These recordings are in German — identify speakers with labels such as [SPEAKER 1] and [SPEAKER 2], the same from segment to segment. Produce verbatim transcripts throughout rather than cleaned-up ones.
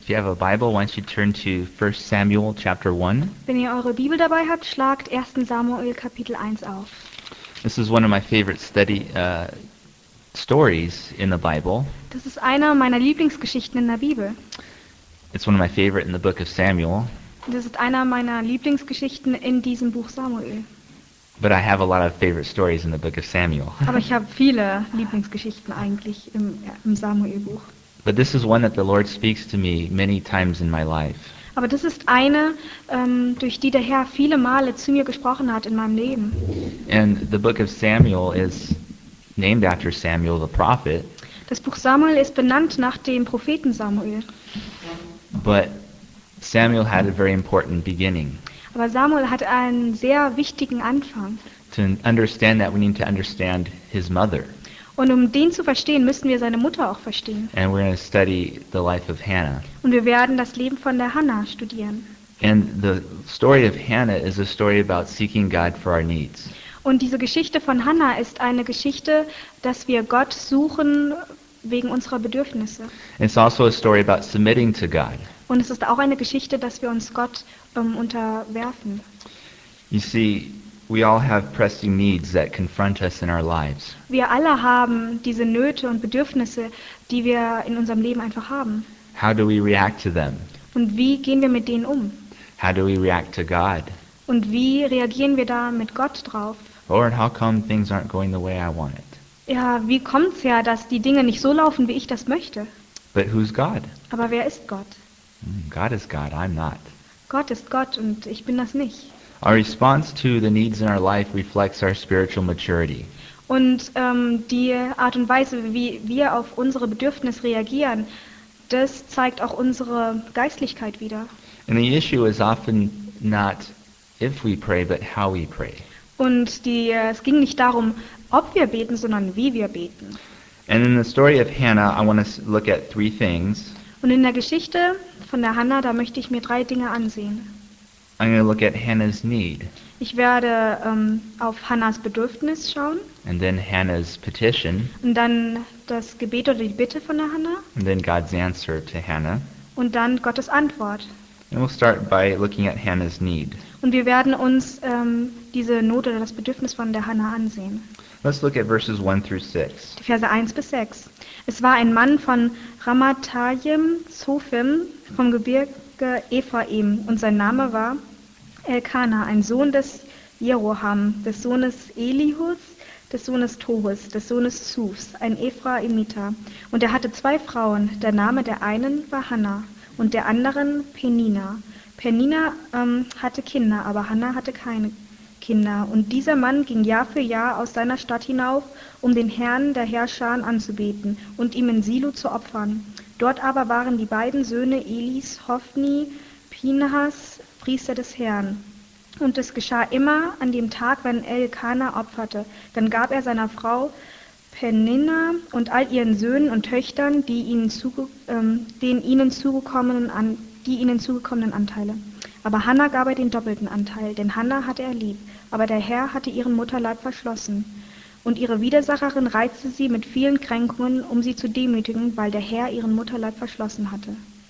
[SPEAKER 1] If you have a Bible, why don't you turn to First Samuel chapter one.
[SPEAKER 2] Wenn ihr eure Bibel dabei habt, schlagt ersten Samuel Kapitel eins auf.
[SPEAKER 1] This is one of my favorite study uh, stories in the Bible.
[SPEAKER 2] Das ist eine meiner Lieblingsgeschichten in der Bibel.
[SPEAKER 1] It's one of my favorite in the book of Samuel.
[SPEAKER 2] Das ist einer meiner Lieblingsgeschichten in diesem Buch Samuel.
[SPEAKER 1] But I have a lot of favorite stories in the book of Samuel.
[SPEAKER 2] Aber ich habe viele Lieblingsgeschichten eigentlich im, im Samuel-Buch.
[SPEAKER 1] But this is one that the Lord speaks to me many times in my life.
[SPEAKER 2] Aber das ist eine, ähm, durch die der Herr viele Male zu mir gesprochen hat in meinem Leben.
[SPEAKER 1] And the book of Samuel is named after Samuel the prophet.
[SPEAKER 2] Das Buch Samuel ist benannt nach dem Propheten Samuel.
[SPEAKER 1] But Samuel had a very important beginning.
[SPEAKER 2] Aber Samuel hat einen sehr wichtigen Anfang.
[SPEAKER 1] To understand that, we need to understand his mother.
[SPEAKER 2] Und um den zu verstehen, müssen wir seine Mutter auch verstehen.
[SPEAKER 1] And we're going to study the life of Hannah.
[SPEAKER 2] Und wir werden das Leben von der Hannah studieren.
[SPEAKER 1] And the story of Hannah is a story about seeking God for our needs.
[SPEAKER 2] Und diese Geschichte von Hannah ist eine Geschichte, dass wir Gott suchen wegen unserer Bedürfnisse.
[SPEAKER 1] It's also a story about submitting to God.
[SPEAKER 2] Und es ist auch eine Geschichte, dass wir uns Gott ähm, unterwerfen.
[SPEAKER 1] You see, we all have pressing needs that confront us in our lives.
[SPEAKER 2] Wir alle haben diese Nöte und Bedürfnisse, die wir in unserem Leben einfach haben.
[SPEAKER 1] How do we react to them?
[SPEAKER 2] Und wie gehen wir mit denen um?
[SPEAKER 1] How do we react to God?
[SPEAKER 2] Und wie reagieren wir da mit Gott drauf?
[SPEAKER 1] Lord, how come things aren't going the way I want it?
[SPEAKER 2] Ja, wie kommt's her, dass die Dinge nicht so laufen, wie ich das möchte?
[SPEAKER 1] But who's God?
[SPEAKER 2] Aber wer ist Gott?
[SPEAKER 1] God is God, I'm not.
[SPEAKER 2] Gott ist Gott und ich bin das nicht.
[SPEAKER 1] Our response to the needs in our life reflects our spiritual maturity.
[SPEAKER 2] Und ähm, die Art und Weise, wie wir auf unsere Bedürfnisse reagieren, das zeigt auch unsere Geistlichkeit wider.
[SPEAKER 1] And the issue is often not if we pray, but how we pray.
[SPEAKER 2] Und die, es ging nicht darum, ob wir beten, sondern wie wir beten.
[SPEAKER 1] And in the story of Hannah, I want to look at three things.
[SPEAKER 2] Und in der Geschichte von der Hannah, da möchte ich mir drei Dinge ansehen.
[SPEAKER 1] I'm going to look at Hannah's need,
[SPEAKER 2] Ich werde ähm, auf Hannahs Bedürfnis schauen
[SPEAKER 1] and then Hannah's petition,
[SPEAKER 2] und dann das Gebet oder die Bitte von der Hannah
[SPEAKER 1] and then God's answer to Hannah.
[SPEAKER 2] und dann Gottes Antwort.
[SPEAKER 1] And we'll start by looking at Hannah's need.
[SPEAKER 2] Und wir werden uns ähm, diese Not oder das Bedürfnis von der Hannah ansehen.
[SPEAKER 1] Let's look at verses one through six.
[SPEAKER 2] Die Verse eins bis sechs. Es war ein Mann von Ramathaim Zophim vom Gebirge Ephraim und sein Name war Elkana, ein Sohn des Jeroham, des Sohnes Elihus, des Sohnes Tohus, des Sohnes Zufs, ein Ephraimiter. Und er hatte zwei Frauen, der Name der einen war Hannah und der anderen Penina. Penina ähm, hatte Kinder, aber Hannah hatte keine Kinder. Und dieser Mann ging Jahr für Jahr aus seiner Stadt hinauf, um den Herrn der Herrscher anzubeten und ihm in Silo zu opfern. Dort aber waren die beiden Söhne Elis, Hophni, Pinhas, Priester des Herrn. Und es geschah immer an dem Tag, wenn Elkana opferte. Dann gab er seiner Frau Penina und all ihren Söhnen und Töchtern die ihnen, zuge ähm, den ihnen zugekommenen an die ihnen zugekommenen Anteile. Aber Hannah gab er den doppelten Anteil, denn Hannah hatte er lieb, aber der Herr hatte ihren Mutterleib verschlossen. Und ihre Widersacherin reizte sie mit vielen Kränkungen, um sie zu demütigen, weil der Herr ihren Mutterleib verschlossen hatte.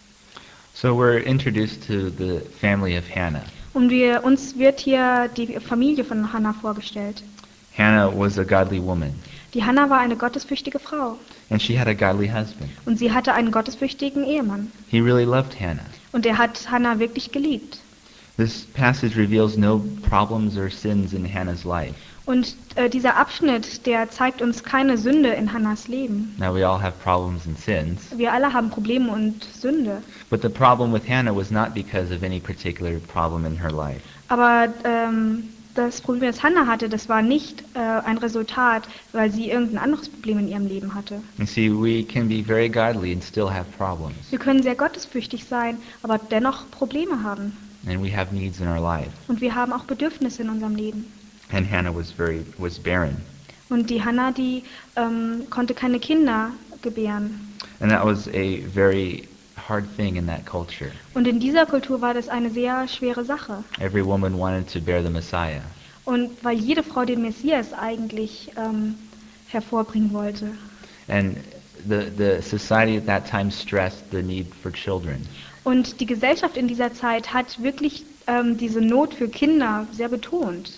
[SPEAKER 1] So we're introduced to the family of Hannah.
[SPEAKER 2] Und wir, uns wird hier die Familie von Hannah vorgestellt.
[SPEAKER 1] Hannah was a godly woman,
[SPEAKER 2] Die Hannah war eine gottesfürchtige Frau
[SPEAKER 1] and she had a godly husband.
[SPEAKER 2] und sie hatte einen gottesfürchtigen Ehemann.
[SPEAKER 1] He really loved Hannah.
[SPEAKER 2] Und er hat Hannah wirklich geliebt.
[SPEAKER 1] This passage reveals no problems or sins in Hannah's life.
[SPEAKER 2] Und äh, dieser Abschnitt, der zeigt uns keine Sünde in Hannahs Leben.
[SPEAKER 1] Now we all have problems and sins,
[SPEAKER 2] Wir alle haben Probleme und Sünde.
[SPEAKER 1] but the problem with Hannah was not because of any particular problem in her life.
[SPEAKER 2] Aber ähm, das Problem, das Hannah hatte, das war nicht äh, ein Resultat, weil sie irgendein anderes Problem in ihrem Leben hatte.
[SPEAKER 1] You see, we can be very godly and still have problems,
[SPEAKER 2] Wir können sehr gottesfürchtig sein, aber dennoch Probleme haben.
[SPEAKER 1] and we have needs in our life.
[SPEAKER 2] Und wir haben auch Bedürfnisse in unserem Leben.
[SPEAKER 1] And Hannah was very was barren,
[SPEAKER 2] Und die Hannah, die ähm, konnte keine Kinder gebären.
[SPEAKER 1] and that was a very hard thing in that culture.
[SPEAKER 2] Und in dieser Kultur war das eine sehr schwere Sache.
[SPEAKER 1] Every woman wanted to bear the Messiah,
[SPEAKER 2] Und weil jede Frau den Messias eigentlich ähm, hervorbringen wollte.
[SPEAKER 1] and the, the society at that time stressed the need for children.
[SPEAKER 2] Und die Gesellschaft in dieser Zeit hat wirklich ähm, diese Not für Kinder sehr betont.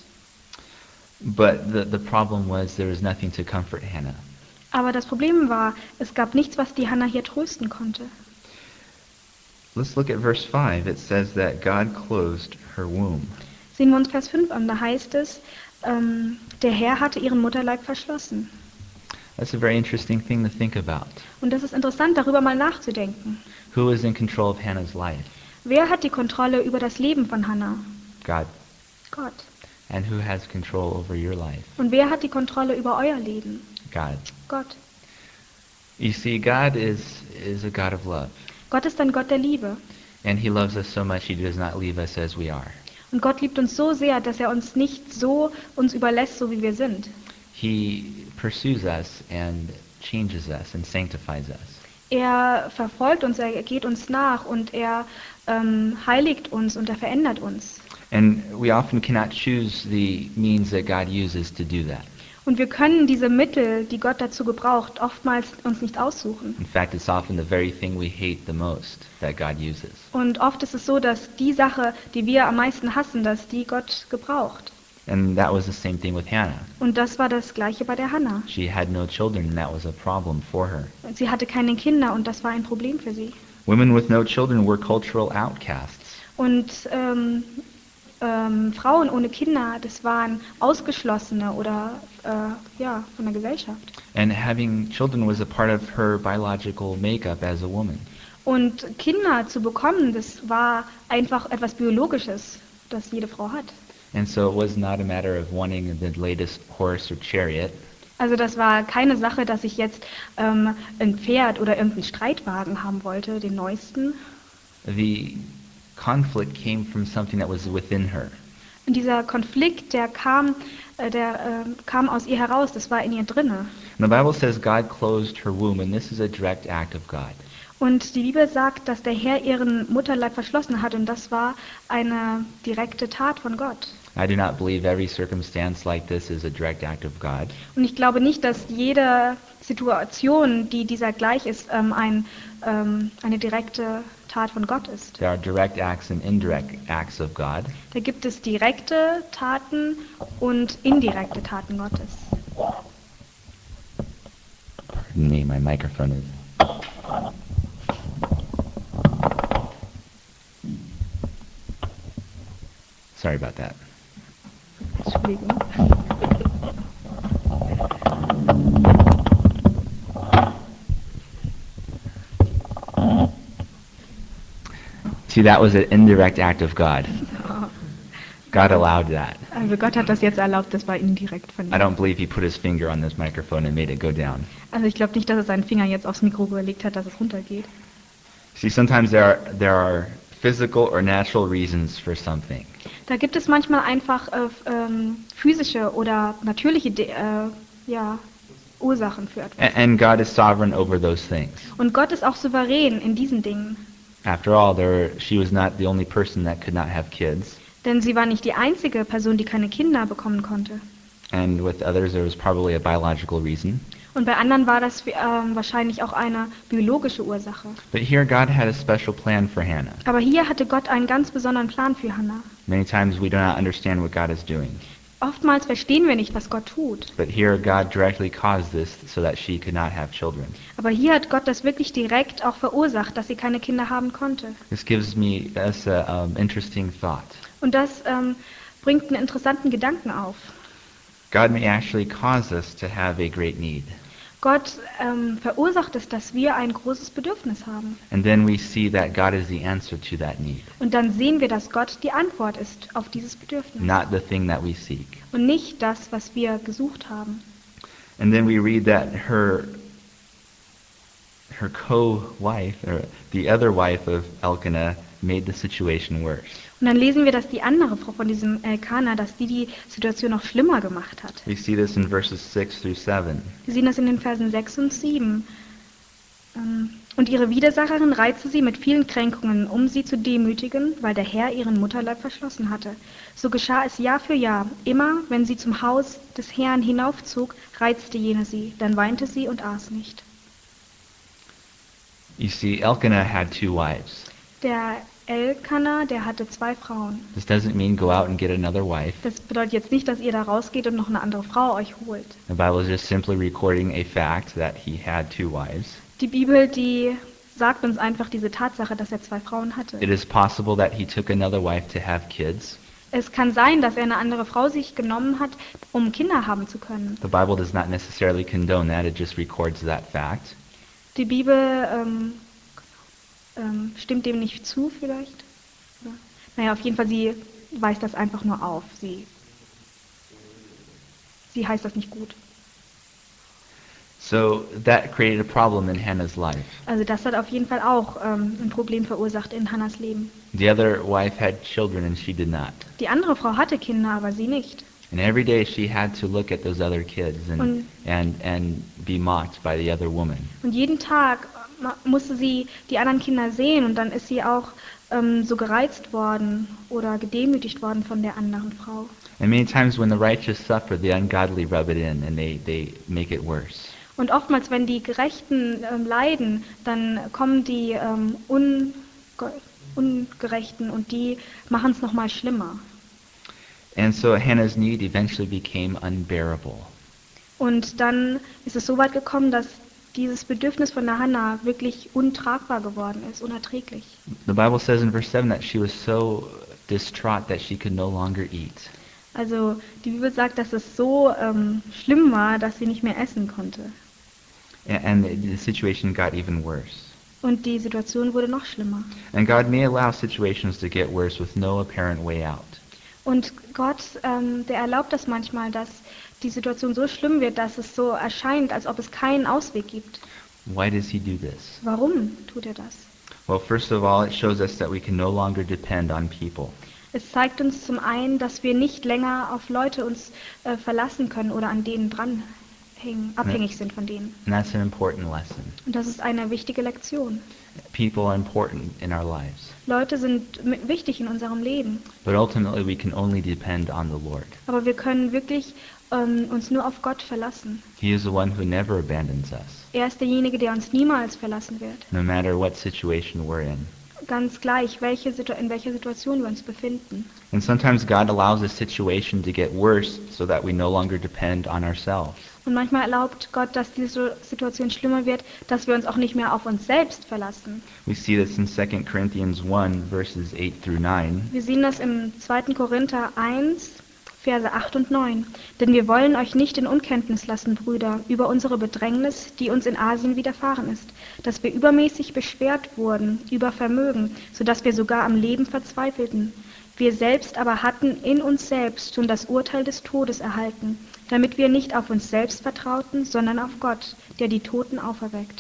[SPEAKER 1] But the, the problem was there was nothing to comfort Hannah.
[SPEAKER 2] Aber das Problem war, es gab nichts, was die Hannah hier trösten konnte.
[SPEAKER 1] Let's look at verse five. It says that God closed her womb.
[SPEAKER 2] Sehen wir uns Vers fünf an, da heißt es, ähm, der Herr hatte ihren Mutterleib verschlossen.
[SPEAKER 1] That's a very interesting thing to think about.
[SPEAKER 2] Und das ist interessant, darüber mal nachzudenken.
[SPEAKER 1] Who is in control of Hannah's life?
[SPEAKER 2] Wer hat die Kontrolle über das Leben von Hannah?
[SPEAKER 1] God.
[SPEAKER 2] Gott.
[SPEAKER 1] And who has control over your life?
[SPEAKER 2] Und wer hat die Kontrolle über euer Leben?
[SPEAKER 1] God.
[SPEAKER 2] Gott.
[SPEAKER 1] You see, God is, is a God of love.
[SPEAKER 2] Gott ist ein Gott der Liebe.
[SPEAKER 1] And he loves us so much he does not leave us as we are.
[SPEAKER 2] Und Gott liebt uns so sehr, dass er uns nicht so uns überlässt, so wie wir sind.
[SPEAKER 1] He pursues us and changes us and sanctifies us.
[SPEAKER 2] Er verfolgt uns, er geht uns nach und er ähm, heiligt uns und er verändert uns.
[SPEAKER 1] And we often cannot choose the means that God uses to do that.
[SPEAKER 2] Und wir können diese Mittel, die Gott dazu gebraucht, oftmals uns nicht aussuchen.
[SPEAKER 1] In fact, it's often the very thing we hate the most that God uses.
[SPEAKER 2] Und oft ist es so, dass die Sache, die wir am meisten hassen, dass die Gott gebraucht.
[SPEAKER 1] And that was the same thing with Hannah.
[SPEAKER 2] Und das war das Gleiche bei der Hannah.
[SPEAKER 1] She had no children, and that was a problem for her.
[SPEAKER 2] Sie hatte keine Kinder und das war ein Problem für sie.
[SPEAKER 1] Women with no children were cultural outcasts.
[SPEAKER 2] Und ähm, ähm, Frauen ohne Kinder, das waren Ausgeschlossene oder äh, ja, von der Gesellschaft.
[SPEAKER 1] And having children was a part of her biological makeup as a woman.
[SPEAKER 2] Und Kinder zu bekommen, das war einfach etwas Biologisches, das jede Frau hat.
[SPEAKER 1] And so it was not a matter of wanting the latest horse or chariot.
[SPEAKER 2] Also das war keine Sache, dass ich jetzt ähm, ein Pferd oder irgendeinen Streitwagen haben wollte, den neuesten.
[SPEAKER 1] The conflict came from something that was within her.
[SPEAKER 2] Und dieser Konflikt, der kam, äh, der äh, kam aus ihr heraus, das war in ihr drinne.
[SPEAKER 1] And the Bible says God closed her womb, and this is a direct act of God.
[SPEAKER 2] Und die Bibel sagt, dass der Herr ihren Mutterleib verschlossen hat und das war eine direkte Tat von Gott.
[SPEAKER 1] I do not believe every circumstance like this is a direct act of God.
[SPEAKER 2] Und ich glaube nicht, dass jede Situation, die dieser gleich ist, ähm, ein, ähm, eine direkte Tat von Gott ist.
[SPEAKER 1] There are direct acts and indirect acts of God.
[SPEAKER 2] Da gibt es direkte Taten und indirekte Taten Gottes.
[SPEAKER 1] Pardon me, my microphone is... Sorry about that.
[SPEAKER 2] Entschuldigung.
[SPEAKER 1] See, that was an indirect act of God. God allowed that.
[SPEAKER 2] Also Gott hat das jetzt erlaubt, das war indirekt von
[SPEAKER 1] I
[SPEAKER 2] ihm.
[SPEAKER 1] don't believe he put his finger on this microphone and made it go down.
[SPEAKER 2] Also ich glaube nicht, dass er seinen Finger jetzt aufs Mikro gelegt hat, dass es runtergeht.
[SPEAKER 1] See, sometimes there are, there are physical or natural reasons for something.
[SPEAKER 2] Da gibt es manchmal einfach äh, ähm, physische oder natürliche De äh, ja, Ursachen für etwas.
[SPEAKER 1] A- and God is sovereign over those things.
[SPEAKER 2] Und Gott ist auch souverän in diesen Dingen.
[SPEAKER 1] After all, there, she was not the only person that could not have kids.
[SPEAKER 2] Denn sie war nicht die einzige Person, die keine Kinder bekommen konnte.
[SPEAKER 1] And with others, there was probably a biological reason.
[SPEAKER 2] Und bei anderen war das ähm, wahrscheinlich auch eine biologische Ursache.
[SPEAKER 1] But here, God had a special plan for Hannah.
[SPEAKER 2] Aber hier hatte Gott einen ganz besonderen Plan für Hannah.
[SPEAKER 1] Many times we do not understand what God is doing.
[SPEAKER 2] Oftmals verstehen wir nicht, was Gott tut.
[SPEAKER 1] But here, God directly caused this so that she could not have children.
[SPEAKER 2] Aber hier hat Gott das wirklich direkt auch verursacht, dass sie keine Kinder haben konnte.
[SPEAKER 1] This gives me us a um, interesting thought.
[SPEAKER 2] Und das ähm, bringt einen interessanten Gedanken auf.
[SPEAKER 1] God may actually cause us to have a great need.
[SPEAKER 2] Gott ähm, verursacht es, dass wir ein großes Bedürfnis haben.
[SPEAKER 1] And then we see that God is the answer to that need,
[SPEAKER 2] Und dann sehen wir, dass Gott die Antwort ist auf dieses Bedürfnis.
[SPEAKER 1] not the thing that we seek.
[SPEAKER 2] Und nicht das, was wir gesucht haben.
[SPEAKER 1] And then we read that her her co-wife, or the other wife of Elkanah, made the situation worse.
[SPEAKER 2] Und dann lesen wir, dass die andere Frau von diesem Elkanah, dass die die Situation noch schlimmer gemacht hat.
[SPEAKER 1] We see this in verses six through seven.
[SPEAKER 2] Wir sehen das in den Versen sechs und sieben. Ähm, Und ihre Widersacherin reizte sie mit vielen Kränkungen, um sie zu demütigen, weil der Herr ihren Mutterleib verschlossen hatte. So geschah es Jahr für Jahr. Immer, wenn sie zum Haus des Herrn hinaufzog, reizte jene sie. Dann weinte sie und aß nicht.
[SPEAKER 1] You see, Elkanah had two wives.
[SPEAKER 2] Der Elkanah, der hatte zwei Frauen.
[SPEAKER 1] This doesn't mean go out and get another wife.
[SPEAKER 2] Das bedeutet jetzt nicht, dass ihr da rausgeht und noch eine andere Frau euch holt.
[SPEAKER 1] The Bible is just simply recording a fact that he had two wives.
[SPEAKER 2] Die Bibel, die sagt uns einfach diese Tatsache, dass er zwei Frauen hatte.
[SPEAKER 1] It is possible that he took another wife to have kids.
[SPEAKER 2] Es kann sein, dass er eine andere Frau sich genommen hat, um Kinder haben zu können.
[SPEAKER 1] The Bible does not necessarily condone that, it just records that fact.
[SPEAKER 2] Die Bibel ähm, ähm, stimmt dem nicht zu vielleicht. Ja. Naja, auf jeden Fall, sie weist das einfach nur auf. Sie, sie heißt das nicht gut.
[SPEAKER 1] So that created a problem in Hannah's life.
[SPEAKER 2] Also das hat auf jeden Fall auch ähm, ein Problem verursacht in Hannas Leben.
[SPEAKER 1] The other wife had children and she did not.
[SPEAKER 2] Die andere Frau hatte Kinder, aber sie nicht.
[SPEAKER 1] And every day she had to look at those other kids and,
[SPEAKER 2] Und-
[SPEAKER 1] and, and be mocked by the other woman.
[SPEAKER 2] Und jeden Tag ma- musste sie die anderen Kinder sehen und dann ist sie auch ähm, so gereizt worden oder gedemütigt worden von der anderen Frau.
[SPEAKER 1] And many times when the righteous suffer, the ungodly rub it in and they, they make it worse.
[SPEAKER 2] Und oftmals, wenn die Gerechten ähm, leiden, dann kommen die ähm, Unge Ungerechten und die machen es nochmal schlimmer.
[SPEAKER 1] And so Hannah's need eventually became unbearable.
[SPEAKER 2] Und dann ist es so weit gekommen, dass dieses Bedürfnis von der Hannah wirklich untragbar geworden ist, unerträglich.
[SPEAKER 1] The Bible says in verse seven that she was so distraught that she could no longer eat.
[SPEAKER 2] Also die Bibel sagt, dass es so ähm, schlimm war, dass sie nicht mehr essen konnte.
[SPEAKER 1] A- And the the situation got even worse.
[SPEAKER 2] Und die Situation wurde noch schlimmer.
[SPEAKER 1] And God may allow situations to get worse with no apparent way out.
[SPEAKER 2] Und Gott, ähm, der erlaubt das manchmal, dass die Situation so schlimm wird, dass es so erscheint, als ob es keinen Ausweg gibt.
[SPEAKER 1] Why does he do this?
[SPEAKER 2] Warum tut er das?
[SPEAKER 1] Well, first of all, it shows us that we can no longer depend on people.
[SPEAKER 2] Es zeigt uns zum einen, dass wir nicht länger auf Leute uns äh, verlassen können oder an denen dranhängen, abhängig sind von denen.
[SPEAKER 1] And that's an important lesson.
[SPEAKER 2] Und das ist eine wichtige Lektion.
[SPEAKER 1] People are important in our lives.
[SPEAKER 2] Leute sind mi- wichtig in unserem Leben,
[SPEAKER 1] But ultimately, we can only depend on the Lord.
[SPEAKER 2] aber wir können wirklich ähm, uns nur auf Gott verlassen.
[SPEAKER 1] He is the one who never abandons us,
[SPEAKER 2] Er ist derjenige, der uns niemals verlassen wird.
[SPEAKER 1] no matter what situation we're in.
[SPEAKER 2] Ganz gleich, welche Situ- in welcher Situation wir uns befinden.
[SPEAKER 1] And sometimes God allows a situation to get worse so that we no longer depend on ourselves.
[SPEAKER 2] Und manchmal erlaubt Gott, dass diese Situation schlimmer wird, dass wir uns auch nicht mehr auf uns selbst verlassen.
[SPEAKER 1] We see this in Second Corinthians one, verses eight through nine.
[SPEAKER 2] Wir sehen das im zweiten Korinther eins, Verse acht und neun. Denn wir wollen euch nicht in Unkenntnis lassen, Brüder, über unsere Bedrängnis, die uns in Asien widerfahren ist, dass wir übermäßig beschwert wurden über Vermögen, sodass wir sogar am Leben verzweifelten. Wir selbst aber hatten in uns selbst schon das Urteil des Todes erhalten, damit wir nicht auf uns selbst vertrauten, sondern auf Gott, der die Toten auferweckt.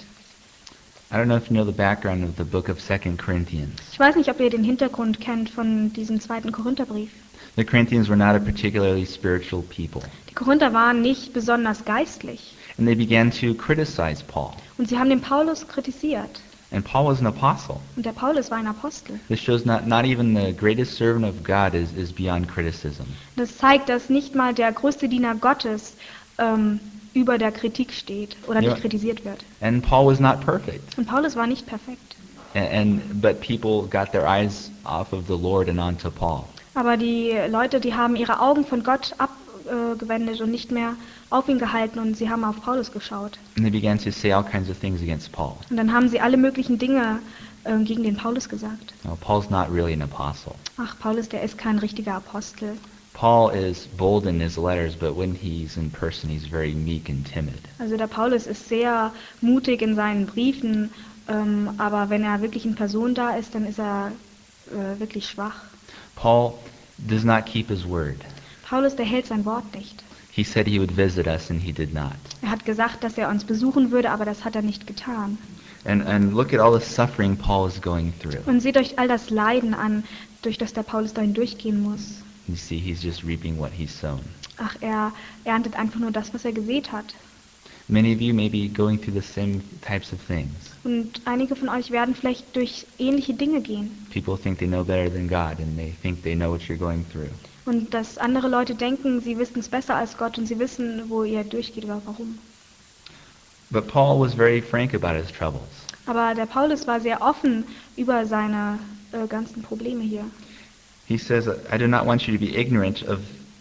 [SPEAKER 1] I don't know if you know the background of the book of Second Corinthians.
[SPEAKER 2] Ich weiß nicht, ob ihr den Hintergrund kennt von diesem zweiten Korintherbrief.
[SPEAKER 1] The Corinthians were not a particularly spiritual people,
[SPEAKER 2] Die Korinther waren nicht besonders geistlich
[SPEAKER 1] and they began to criticize Paul.
[SPEAKER 2] und sie haben den Paulus kritisiert.
[SPEAKER 1] And Paul was an apostle.
[SPEAKER 2] Und der Paulus war ein Apostel.
[SPEAKER 1] This shows not, not even the greatest servant of God is, is beyond criticism.
[SPEAKER 2] Das zeigt, dass nicht mal der größte Diener Gottes ähm, über der Kritik steht oder
[SPEAKER 1] Ja.
[SPEAKER 2] nicht kritisiert wird.
[SPEAKER 1] And Paul was not perfect.
[SPEAKER 2] Und Paulus war nicht perfekt.
[SPEAKER 1] And, and but people got their eyes off of the Lord and onto Paul.
[SPEAKER 2] Aber die Leute, die haben ihre Augen von Gott abgewendet und nicht mehr auf ihn gehalten und sie haben auf Paulus geschaut.
[SPEAKER 1] And they began to say all kinds of things against Paul.
[SPEAKER 2] Und dann haben sie alle möglichen Dinge äh, gegen den Paulus gesagt.
[SPEAKER 1] Now, Paul's not really an apostle.
[SPEAKER 2] Ach, Paulus, der ist kein richtiger Apostel.
[SPEAKER 1] Paul is bold in his letters, but when he's in person, he's very meek and timid.
[SPEAKER 2] Also der Paulus ist sehr mutig in seinen Briefen, ähm, aber wenn er wirklich in Person da ist, dann ist er äh, wirklich schwach.
[SPEAKER 1] Paul does not keep his word.
[SPEAKER 2] Paulus, der hält sein Wort nicht.
[SPEAKER 1] He said he would visit us, and he did not.
[SPEAKER 2] Er hat gesagt, dass er uns besuchen würde, aber das hat er nicht getan.
[SPEAKER 1] And, and look at all the suffering Paul is going through.
[SPEAKER 2] Und seht euch all das Leiden an, durch das der Paulus dahin durchgehen muss.
[SPEAKER 1] You see, he's just reaping what he's sown.
[SPEAKER 2] Ach, er erntet einfach nur das, was er gesät hat.
[SPEAKER 1] Many of you may be going through the same types of things.
[SPEAKER 2] Und einige von euch werden vielleicht durch ähnliche Dinge gehen.
[SPEAKER 1] People think they know better than God, and they think they know what you're going through.
[SPEAKER 2] Und dass andere Leute denken, sie wissen es besser als Gott und sie wissen, wo ihr durchgeht oder warum.
[SPEAKER 1] But Paul was very frank about his troubles.
[SPEAKER 2] Aber der Paulus war sehr offen über seine äh, ganzen Probleme hier.
[SPEAKER 1] He says, I do not want you to be ignorant of,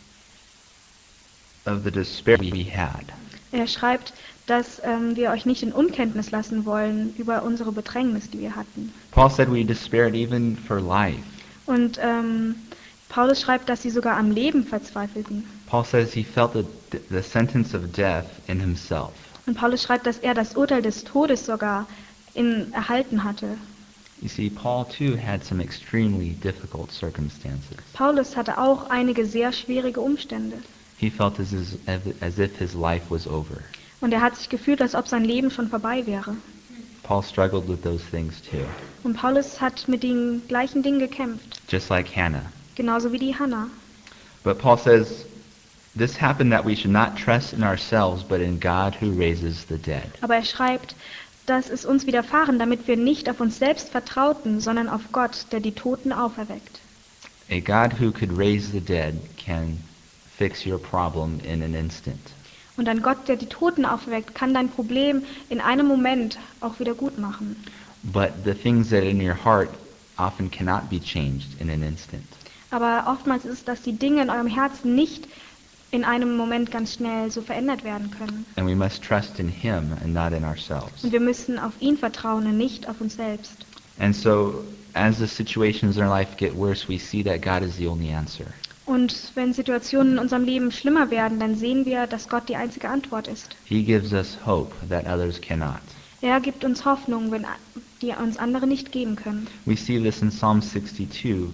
[SPEAKER 1] of the despair we had.
[SPEAKER 2] Er schreibt, dass ähm, wir euch nicht in Unkenntnis lassen wollen über unsere Bedrängnis, die wir hatten.
[SPEAKER 1] Paul said we despaired even for life.
[SPEAKER 2] Und ähm, Paulus schreibt, dass sie sogar am Leben verzweifelten.
[SPEAKER 1] Paul says he felt the, the sentence of death in himself.
[SPEAKER 2] Und Paulus schreibt, dass er das Urteil des Todes sogar in, erhalten hatte.
[SPEAKER 1] You see, Paul too had some extremely difficult circumstances.
[SPEAKER 2] Paulus hatte auch einige sehr schwierige Umstände.
[SPEAKER 1] He felt as, as, as if his life was over.
[SPEAKER 2] Und er hat sich gefühlt, als ob sein Leben schon vorbei wäre.
[SPEAKER 1] Paul struggled with those things too,
[SPEAKER 2] Und Paulus hat mit den gleichen Dingen gekämpft,
[SPEAKER 1] just like Hannah.
[SPEAKER 2] genauso wie die Hannah.
[SPEAKER 1] But Paul says, this happened that we should not trust in ourselves, but in God who raises the dead.
[SPEAKER 2] Aber er schreibt, dass es uns widerfahren, damit wir nicht auf uns selbst vertrauten, sondern auf Gott, der die Toten auferweckt.
[SPEAKER 1] A God who could raise the dead can fix your problem in an instant.
[SPEAKER 2] Und ein Gott, der die Toten auferweckt, kann dein Problem in einem Moment auch wieder gut machen.
[SPEAKER 1] But the things that in your heart often cannot be changed in an instant.
[SPEAKER 2] Aber oftmals ist es, dass die Dinge in eurem Herzen nicht in einem Moment ganz schnell so verändert werden können.
[SPEAKER 1] And we must trust in Him and not in ourselves.
[SPEAKER 2] Und wir müssen auf ihn vertrauen und nicht auf uns selbst.
[SPEAKER 1] And so, as the situations in our life get worse, we see that God is the only answer.
[SPEAKER 2] Und wenn Situationen in unserem Leben schlimmer werden, dann sehen wir, dass Gott die einzige Antwort ist.
[SPEAKER 1] He gives us hope that others cannot.
[SPEAKER 2] Er gibt uns Hoffnung, wenn die uns andere nicht geben können.
[SPEAKER 1] We see this in Psalm sixty-two,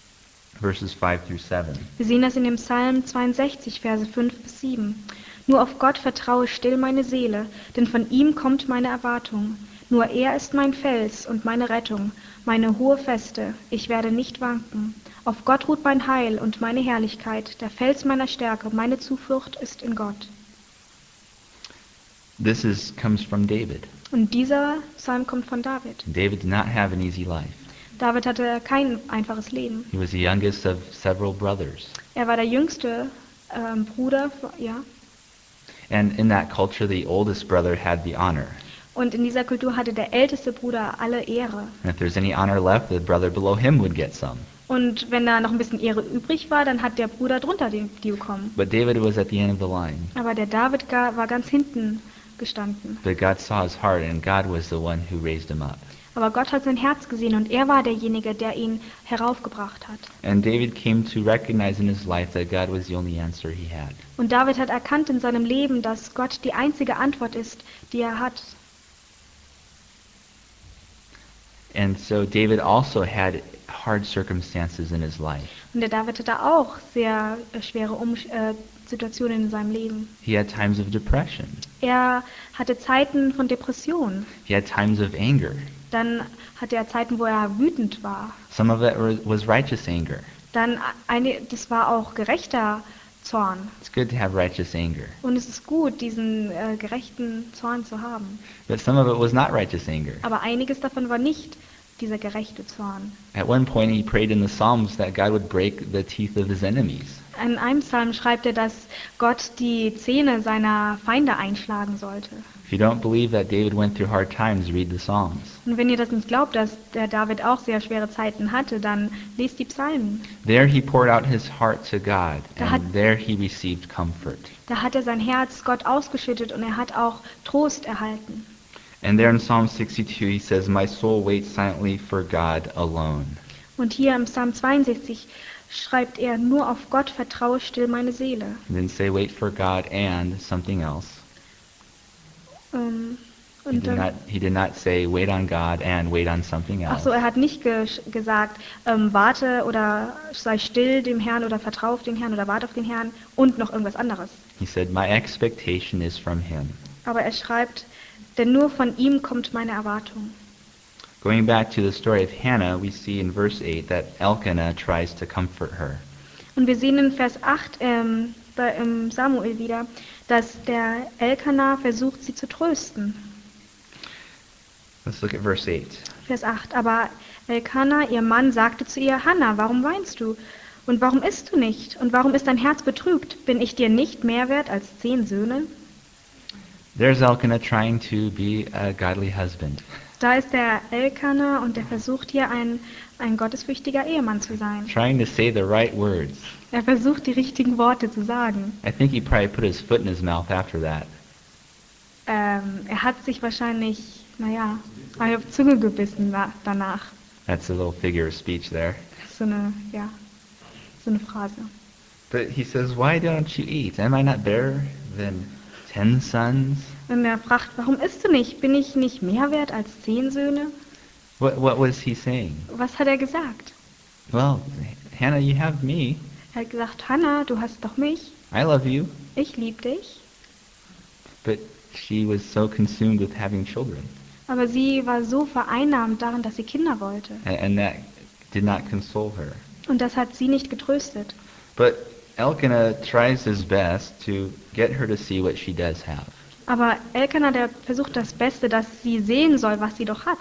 [SPEAKER 1] verses five through seven.
[SPEAKER 2] Wir sehen das in dem Psalm zweiundsechzig, Verse fünf bis sieben. Nur auf Gott vertraue still meine Seele, denn von ihm kommt meine Erwartung. Nur er ist mein Fels und meine Rettung, meine hohe Feste, ich werde nicht wanken. Auf Gott ruht mein Heil und meine Herrlichkeit, der Fels meiner Stärke, meine Zuflucht ist in Gott.
[SPEAKER 1] This is comes from David.
[SPEAKER 2] Und dieser Psalm kommt von David.
[SPEAKER 1] David did not have an easy life.
[SPEAKER 2] David hatte kein einfaches Leben.
[SPEAKER 1] He was the youngest of several brothers.
[SPEAKER 2] Er war der jüngste ähm, Bruder, ja.
[SPEAKER 1] And in that culture, the oldest brother had the honor.
[SPEAKER 2] Und in dieser Kultur hatte der älteste Bruder alle Ehre.
[SPEAKER 1] And if there's any honor left, the brother below him would get some.
[SPEAKER 2] Und wenn da noch ein bisschen Ehre übrig war, dann hat der Bruder drunter die, die bekommen.
[SPEAKER 1] But David was at the end of the line.
[SPEAKER 2] Aber der David ga, war ganz hinten gestanden.
[SPEAKER 1] But God saw his heart, and God was the one who raised him up.
[SPEAKER 2] Aber Gott hat sein Herz gesehen und er war derjenige, der ihn heraufgebracht hat.
[SPEAKER 1] And David came to recognize in his life that God was the only answer he had.
[SPEAKER 2] Und David hat erkannt in seinem Leben, dass Gott die einzige Antwort ist, die er hat.
[SPEAKER 1] And so David also had hard circumstances in his life.
[SPEAKER 2] Und der David hatte auch sehr äh, schwere um äh, Situationen in seinem Leben.
[SPEAKER 1] He had times of depression.
[SPEAKER 2] Er hatte Zeiten von Depression.
[SPEAKER 1] He had times of anger.
[SPEAKER 2] Dann hatte er Zeiten, wo er wütend war.
[SPEAKER 1] Some of it was righteous anger.
[SPEAKER 2] Dann eine, das war auch gerechter Zorn.
[SPEAKER 1] It's good to have righteous anger.
[SPEAKER 2] Und es ist gut, diesen äh, gerechten Zorn zu haben.
[SPEAKER 1] But some of it was not righteous anger.
[SPEAKER 2] Aber einiges davon war nicht dieser gerechte Zorn.
[SPEAKER 1] At one point he prayed in the Psalms that God would break the teeth of his enemies.
[SPEAKER 2] In einem Psalm schreibt er, dass Gott die Zähne seiner Feinde einschlagen sollte.
[SPEAKER 1] If you don't believe that David went through hard times, read the Psalms.
[SPEAKER 2] Und wenn ihr das nicht glaubt, dass der David auch sehr schwere Zeiten hatte, dann lest die Psalmen.
[SPEAKER 1] There he poured out his heart to God,
[SPEAKER 2] Da hat-
[SPEAKER 1] and there he received comfort.
[SPEAKER 2] Da hat er sein Herz Gott ausgeschüttet und er hat auch Trost erhalten.
[SPEAKER 1] And there in Psalm sixty-two he says, "My soul waits silently for God alone."
[SPEAKER 2] Und hier im Psalm zweiundsechzig schreibt er, nur auf Gott vertraue still meine Seele.
[SPEAKER 1] He didn't say wait for God and something else.
[SPEAKER 2] Ähm,
[SPEAKER 1] He
[SPEAKER 2] und
[SPEAKER 1] did
[SPEAKER 2] dann,
[SPEAKER 1] not, he did not say wait on God and wait on something
[SPEAKER 2] ach
[SPEAKER 1] else.
[SPEAKER 2] so, er hat nicht ge gesagt, ähm, warte oder sei still dem Herrn oder vertraue auf den Herrn oder warte auf den Herrn und noch irgendwas anderes.
[SPEAKER 1] He said, my expectation is from him.
[SPEAKER 2] Aber er schreibt, denn nur von ihm kommt meine Erwartung.
[SPEAKER 1] Going back to the story of Hannah, we see in verse eight that Elkanah tries to comfort her.
[SPEAKER 2] Und wir sehen in Vers acht ähm, bei, im Samuel wieder, dass der Elkanah versucht, sie zu trösten.
[SPEAKER 1] Let's look at verse eight.
[SPEAKER 2] Vers acht. Aber Elkanah, ihr Mann, sagte zu ihr, Hannah, warum weinst du? Und warum isst du nicht? Und warum ist dein Herz betrübt? Bin ich dir nicht mehr wert als zehn Söhne?
[SPEAKER 1] There's Elkanah trying to be a godly husband.
[SPEAKER 2] Da ist der Elkanah und der versucht hier ein, ein gottesfürchtiger Ehemann zu sein.
[SPEAKER 1] trying to say the right words.
[SPEAKER 2] Er versucht die richtigen Worte zu sagen.
[SPEAKER 1] I think he probably put his foot in his mouth after that.
[SPEAKER 2] Ähm, er hat sich wahrscheinlich, naja, auf die Zunge gebissen da, danach.
[SPEAKER 1] That's a little figure of speech there.
[SPEAKER 2] So eine, ja, so eine Phrase.
[SPEAKER 1] But he says, why don't you eat? Am I not better than ten sons?
[SPEAKER 2] Und er fragt, warum isst du nicht? Bin ich nicht mehr wert als zehn Söhne?
[SPEAKER 1] What, what was he saying?
[SPEAKER 2] Was hat er gesagt?
[SPEAKER 1] Well, Hannah, you have me.
[SPEAKER 2] Er hat gesagt, Hannah, du hast doch mich.
[SPEAKER 1] I love you.
[SPEAKER 2] Ich liebe dich.
[SPEAKER 1] But she was so consumed with having children.
[SPEAKER 2] Aber sie war so vereinnahmt darin, dass sie Kinder wollte.
[SPEAKER 1] And, and that did not console her.
[SPEAKER 2] Und das hat sie nicht getröstet.
[SPEAKER 1] But Elkanah tries his best to get her to see what she does have.
[SPEAKER 2] Aber Elkanah, der versucht das Beste, dass sie sehen soll, was sie doch hat.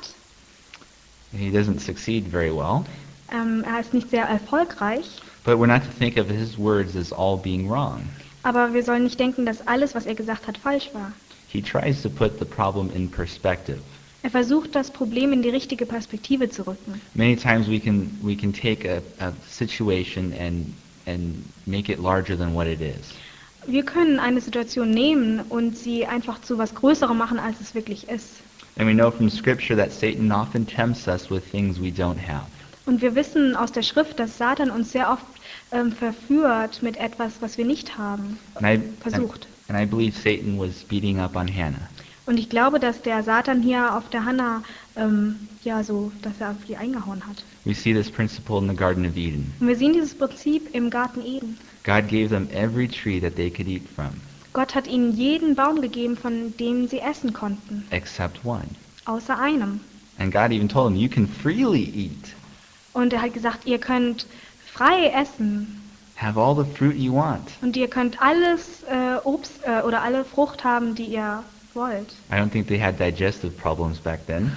[SPEAKER 1] He doesn't succeed very well.
[SPEAKER 2] Ähm, er ist nicht sehr erfolgreich.
[SPEAKER 1] But we're not to think of his words as all being wrong.
[SPEAKER 2] Aber wir sollen nicht denken, dass alles, was er gesagt hat, falsch war.
[SPEAKER 1] He tries to put the problem in perspective.
[SPEAKER 2] Er versucht, das Problem in die richtige Perspektive zu rücken.
[SPEAKER 1] Many times we can we can take a, a situation and and make it larger than what it is.
[SPEAKER 2] Wir können eine Situation nehmen und sie einfach zu was Größerem machen, als es wirklich ist.
[SPEAKER 1] And we know from Scripture that Satan often tempts us with things we don't have.
[SPEAKER 2] Und wir wissen aus der Schrift, dass Satan uns sehr oft ähm, verführt mit etwas, was wir nicht haben.
[SPEAKER 1] And I,
[SPEAKER 2] Versucht.
[SPEAKER 1] And, and I believe Satan was beating up on Hannah.
[SPEAKER 2] Und ich glaube, dass der Satan hier auf der Hannah, ähm, ja, so, dass er auf die eingehauen hat.
[SPEAKER 1] We see this principle in the Garden of Eden.
[SPEAKER 2] Und wir sehen dieses Prinzip im Garten Eden.
[SPEAKER 1] God gave them every tree that they could eat from,
[SPEAKER 2] Gott hat ihnen jeden Baum gegeben, von dem sie essen konnten,
[SPEAKER 1] except one.
[SPEAKER 2] außer einem.
[SPEAKER 1] And God even told them, you can freely eat.
[SPEAKER 2] Und er hat gesagt, ihr könnt frei essen
[SPEAKER 1] Have all the fruit you want.
[SPEAKER 2] und ihr könnt alles äh, Obst äh, oder alle Frucht haben, die ihr wollt.
[SPEAKER 1] I don't think they had digestive problems back then.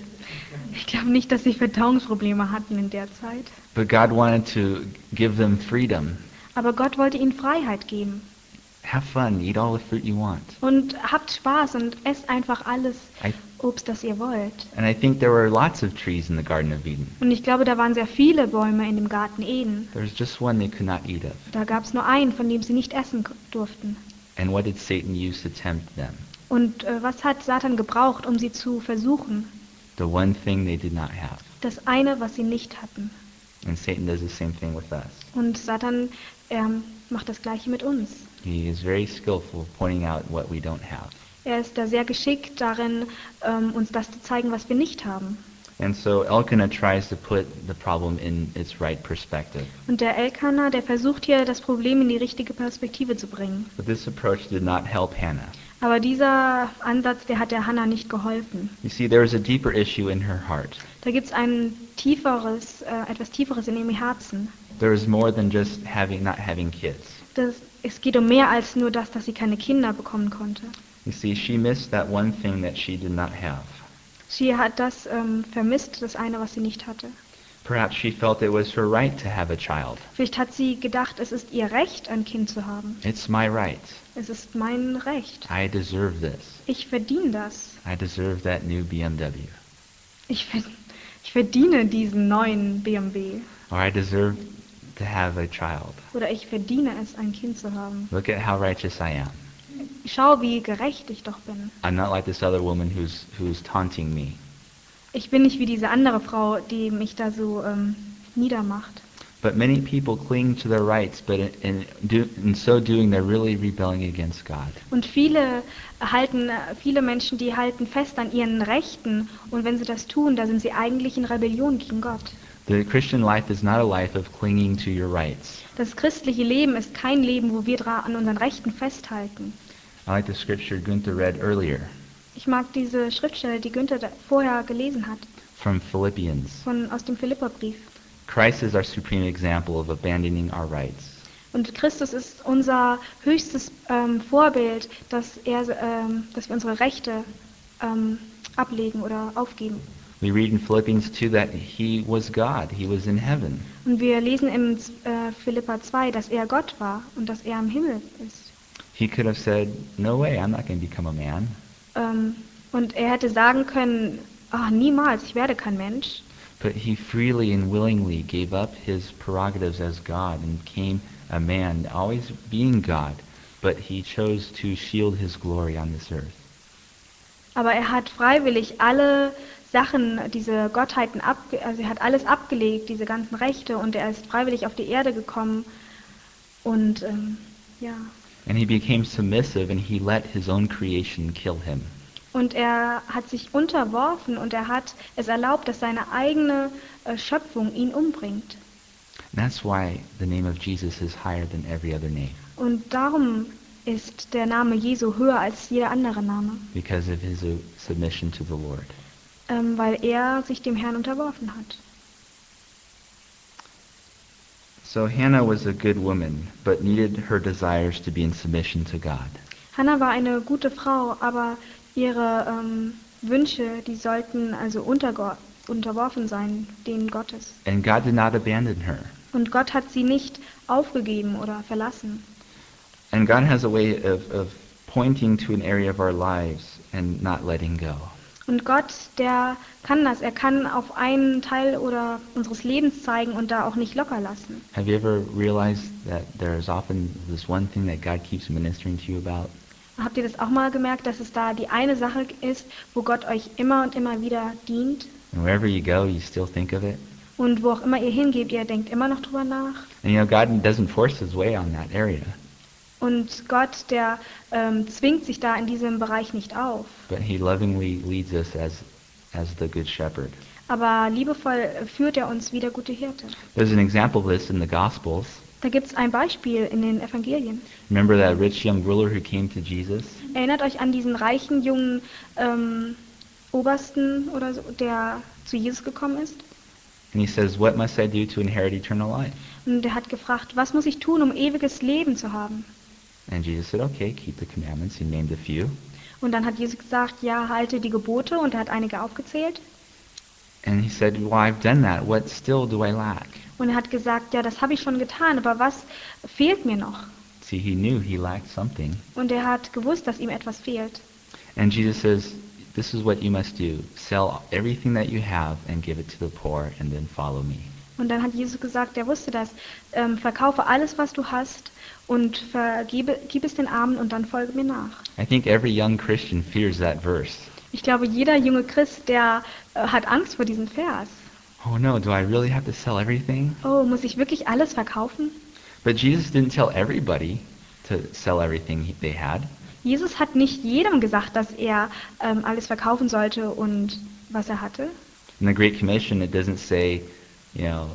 [SPEAKER 2] Ich glaube nicht, dass sie Verdauungsprobleme hatten in der Zeit.
[SPEAKER 1] But God wanted to give them freedom.
[SPEAKER 2] Aber Gott wollte ihnen Freiheit geben.
[SPEAKER 1] Have fun, eat all the fruit you want.
[SPEAKER 2] Und habt Spaß und esst einfach alles
[SPEAKER 1] I,
[SPEAKER 2] Obst, das ihr wollt.
[SPEAKER 1] and I think there were lots of trees in the Garden of Eden.
[SPEAKER 2] Und ich glaube, da waren sehr viele Bäume in dem Garten Eden.
[SPEAKER 1] There was just one they could not eat of.
[SPEAKER 2] Da gab es nur einen, von dem sie nicht essen k- durften.
[SPEAKER 1] And what did Satan use to tempt them?
[SPEAKER 2] Und äh, was hat Satan gebraucht, um sie zu versuchen?
[SPEAKER 1] The one thing they did not have.
[SPEAKER 2] Das eine, was sie nicht hatten.
[SPEAKER 1] And Satan does the same thing with us.
[SPEAKER 2] Und Satan ähm, macht das Gleiche mit uns.
[SPEAKER 1] He is very skillful pointing out what we don't have.
[SPEAKER 2] Er ist da sehr geschickt darin, ähm, uns das zu zeigen, was wir nicht haben.
[SPEAKER 1] And so Elkanah tries to put the problem in its right perspective.
[SPEAKER 2] Und der Elkanah, der versucht hier, das Problem in die richtige Perspektive zu bringen.
[SPEAKER 1] But this approach did not help Hannah.
[SPEAKER 2] Aber dieser Ansatz, der hat der Hannah nicht geholfen.
[SPEAKER 1] You see, there is a deeper issue in her heart.
[SPEAKER 2] Da gibt es ein tieferes, äh, etwas Tieferes in ihrem Herzen.
[SPEAKER 1] There is more than just having not having kids.
[SPEAKER 2] Das, es geht um mehr als nur das, dass sie keine Kinder bekommen konnte.
[SPEAKER 1] You see, she missed that one thing that she did not have.
[SPEAKER 2] Sie hat das ähm, vermisst, das eine, was sie nicht hatte.
[SPEAKER 1] Perhaps she felt it was her right to have a child.
[SPEAKER 2] Vielleicht hat sie gedacht, es ist ihr Recht, ein Kind zu haben.
[SPEAKER 1] It's my right.
[SPEAKER 2] Es ist mein Recht.
[SPEAKER 1] I deserve this.
[SPEAKER 2] Ich verdiene das.
[SPEAKER 1] I deserve that new B M W.
[SPEAKER 2] Ich, ver ich verdiene diesen neuen B M W.
[SPEAKER 1] Or I deserve to have a child.
[SPEAKER 2] Oder ich verdiene es, ein Kind zu haben.
[SPEAKER 1] Look at how righteous I am.
[SPEAKER 2] Schau, wie gerecht ich doch bin.
[SPEAKER 1] I'm not like this other woman who's who's taunting me.
[SPEAKER 2] Ich bin nicht wie diese andere Frau, die mich da so ähm, niedermacht.
[SPEAKER 1] But many people cling to their rights, but in, in, do, in so doing, they're really rebelling against God.
[SPEAKER 2] Und viele halten, viele Menschen, die halten fest an ihren Rechten. Und wenn sie das tun, da sind sie eigentlich in Rebellion gegen Gott.
[SPEAKER 1] The Christian life is not a life of clinging to your rights.
[SPEAKER 2] Das christliche Leben ist kein Leben, wo wir dra an unseren Rechten festhalten.
[SPEAKER 1] I like the scripture Gunther read earlier
[SPEAKER 2] Ich mag diese Schriftstelle, die Günther da vorher gelesen hat,
[SPEAKER 1] from Philippians.
[SPEAKER 2] von, aus dem Philipperbrief.
[SPEAKER 1] Christ is our supreme example of abandoning our rights.
[SPEAKER 2] Und Christus ist unser höchstes ähm, Vorbild, dass, er, ähm, dass wir unsere Rechte ähm, ablegen oder aufgeben.
[SPEAKER 1] We read in Philippians two that he was God. He was in heaven.
[SPEAKER 2] Und wir lesen im äh, Philipper zwei, dass er Gott war und dass er im Himmel ist.
[SPEAKER 1] He could have said, no way, I'm not going to become a man.
[SPEAKER 2] Ähm, und er hätte sagen können, ah, niemals, ich werde kein Mensch.
[SPEAKER 1] But he freely and willingly gave up his prerogatives as God and became a man, always being God, but he chose to shield his glory on this earth.
[SPEAKER 2] Aber er hat freiwillig alle Sachen, diese Gottheiten, abge also er hat alles abgelegt, diese ganzen Rechte, und er ist freiwillig auf die Erde gekommen und ähm, ja.
[SPEAKER 1] And he became submissive and he let his own creation kill him.
[SPEAKER 2] Und er hat sich unterworfen und er hat es erlaubt, dass seine eigene äh, Schöpfung ihn umbringt.
[SPEAKER 1] And that's why the name of Jesus is higher than every other name,
[SPEAKER 2] Und darum ist der Name Jesu höher als jeder andere Name,
[SPEAKER 1] because of his uh, submission to the Lord.
[SPEAKER 2] ähm, weil er sich dem Herrn unterworfen hat.
[SPEAKER 1] So Hannah was a good woman, but needed her desires to be in submission to God.
[SPEAKER 2] Hannah war eine gute Frau, aber ihre ähm, Wünsche, die sollten also untergo- unterworfen sein, denen Gottes.
[SPEAKER 1] And God did not abandon her.
[SPEAKER 2] Und Gott hat sie nicht aufgegeben oder verlassen.
[SPEAKER 1] And God has a way of, of pointing to an area of our lives and not letting go.
[SPEAKER 2] Und Gott, der kann das. Er kann auf einen Teil oder unseres Lebens zeigen und da auch nicht locker lassen.
[SPEAKER 1] Have you ever realized that there is often this one thing that God keeps ministering to you about?
[SPEAKER 2] Habt ihr das auch mal gemerkt, dass es da die eine Sache ist, wo Gott euch immer und immer wieder dient?
[SPEAKER 1] And wherever you go, you still think of it?
[SPEAKER 2] Und wo auch immer ihr hingebt, ihr denkt immer noch drüber nach?
[SPEAKER 1] And you know, God doesn't force his way on that area,
[SPEAKER 2] Und Gott, der ähm, zwingt sich da in diesem Bereich nicht auf.
[SPEAKER 1] but he lovingly leads us as, as the good shepherd.
[SPEAKER 2] Aber liebevoll führt er uns wie der gute Hirte.
[SPEAKER 1] There's an example of this in the Gospels.
[SPEAKER 2] Da gibt es ein Beispiel in den Evangelien.
[SPEAKER 1] Remember that rich young ruler who came to Jesus?
[SPEAKER 2] Erinnert euch an diesen reichen jungen ähm, Obersten oder so, der zu Jesus gekommen ist?
[SPEAKER 1] And he says, "What must I do to inherit eternal life?"
[SPEAKER 2] Und der hat gefragt, was muss ich tun, um ewiges Leben zu haben?
[SPEAKER 1] And Jesus said, "Okay, keep the commandments." He named a few.
[SPEAKER 2] Und dann hat Jesus gesagt, ja, halte die Gebote, und er hat einige aufgezählt.
[SPEAKER 1] And he said, "Well, I've done that. What still do I lack?"
[SPEAKER 2] Und er hat gesagt, ja, das habe ich schon getan, aber was fehlt mir noch?
[SPEAKER 1] See, he knew he lacked something.
[SPEAKER 2] Und er hat gewusst, dass ihm etwas fehlt.
[SPEAKER 1] And Jesus says, "This is what you must do. Sell everything that you have and give it to the poor and then follow me."
[SPEAKER 2] Und dann hat Jesus gesagt, er wusste das, ähm, verkaufe alles, was du hast, und vergebe, gib es den Armen und dann folge mir nach.
[SPEAKER 1] I think every young Christian fears that verse.
[SPEAKER 2] Ich glaube, jeder junge Christ, der äh, hat Angst vor diesem Vers.
[SPEAKER 1] Oh no, do I really have to sell everything?
[SPEAKER 2] Oh, muss ich wirklich alles verkaufen?
[SPEAKER 1] But Jesus didn't tell everybody to sell everything he- they had.
[SPEAKER 2] Jesus hat nicht jedem gesagt, dass er ähm, alles verkaufen sollte und was er hatte.
[SPEAKER 1] In the Great Commission, it doesn't say, you know,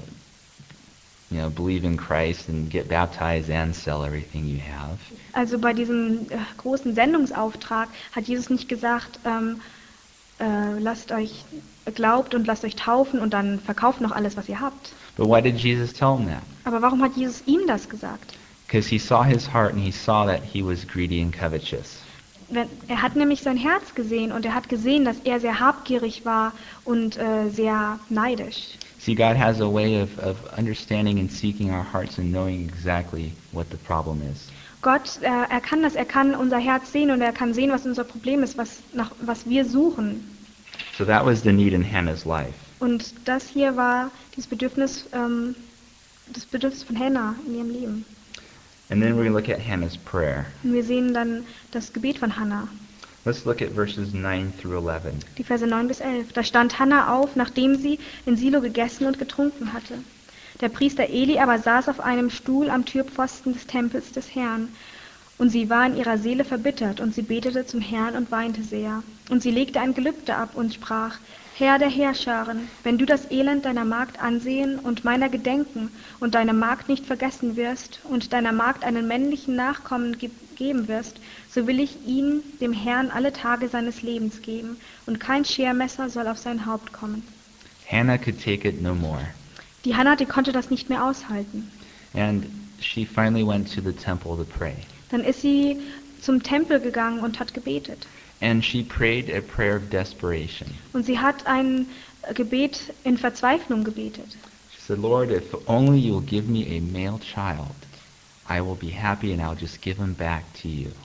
[SPEAKER 1] you know, believe in Christ and get baptized and sell everything you have.
[SPEAKER 2] Also bei diesem äh, großen Sendungsauftrag hat Jesus nicht gesagt, ähm, äh, lasst euch, glaubt und lasst euch taufen und dann verkauft noch alles, was ihr habt.
[SPEAKER 1] But why did Jesus tell him that?
[SPEAKER 2] Aber warum hat Jesus ihm das gesagt?
[SPEAKER 1] Because he saw his heart and he saw that he was greedy and covetous.
[SPEAKER 2] Wenn, er hat nämlich sein Herz gesehen und er hat gesehen, dass er sehr habgierig war und äh, sehr neidisch.
[SPEAKER 1] See, God has a way of, of understanding and seeking our hearts and knowing exactly what the problem is.
[SPEAKER 2] Gott, äh, er kann das, er kann unser Herz sehen und er kann sehen, was unser Problem ist, was, nach, was wir suchen.
[SPEAKER 1] So that was the need in Hannah's life.
[SPEAKER 2] Und das hier war dieses Bedürfnis, ähm, das Bedürfnis von Hannah in ihrem Leben.
[SPEAKER 1] And then we're going to look at Hannah's prayer.
[SPEAKER 2] Und wir sehen dann das Gebet von Hannah,
[SPEAKER 1] Let's look at verses nine through eleven.
[SPEAKER 2] die Verse neun bis elf. Da stand Hannah auf, nachdem sie in Silo gegessen und getrunken hatte. Der Priester Eli aber saß auf einem Stuhl am Türpfosten des Tempels des Herrn. Und sie war in ihrer Seele verbittert, und sie betete zum Herrn und weinte sehr. Und sie legte ein Gelübde ab und sprach, Herr der Heerscharen, wenn du das Elend deiner Magd ansehen und meiner gedenken und deine Magd nicht vergessen wirst und deiner Magd einen männlichen Nachkommen ge- geben wirst, so will ich ihn, dem Herrn, alle Tage seines Lebens geben, und kein Schermesser soll auf sein Haupt kommen.
[SPEAKER 1] Hannah could take it no more.
[SPEAKER 2] Die Hannah, die konnte das nicht mehr aushalten.
[SPEAKER 1] And she finally went to the temple to pray.
[SPEAKER 2] Dann ist sie zum Tempel gegangen und hat gebetet.
[SPEAKER 1] And she prayed a prayer of desperation.
[SPEAKER 2] Und sie hat ein Gebet in Verzweiflung gebetet.
[SPEAKER 1] She said, Lord, if only you will give me a male child, I will be happy and I'll just give him back to you.